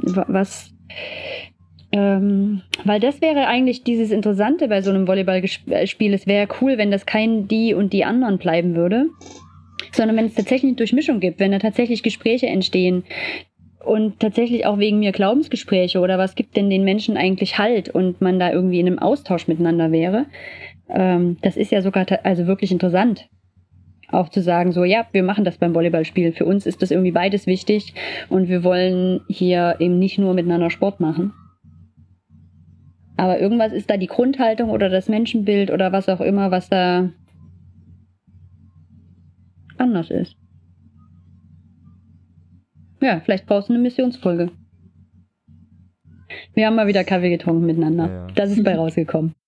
Speaker 1: das wäre eigentlich dieses Interessante bei so einem Volleyballspiel. Es wäre cool, wenn das kein die und die anderen bleiben würde, sondern wenn es tatsächlich eine Durchmischung gibt, wenn da tatsächlich Gespräche entstehen. Und tatsächlich auch wegen mir Glaubensgespräche oder was gibt denn den Menschen eigentlich Halt, und man da irgendwie in einem Austausch miteinander wäre. Das ist ja sogar also wirklich interessant, auch zu sagen, so, ja, wir machen das beim Volleyballspielen. Für uns ist das irgendwie beides wichtig und wir wollen hier eben nicht nur miteinander Sport machen. Aber irgendwas ist da die Grundhaltung oder das Menschenbild oder was auch immer, was da anders ist. Ja, vielleicht brauchst du eine Missionsfolge. Wir haben mal wieder Kaffee getrunken miteinander.
Speaker 5: Ja.
Speaker 1: Das ist bei rausgekommen.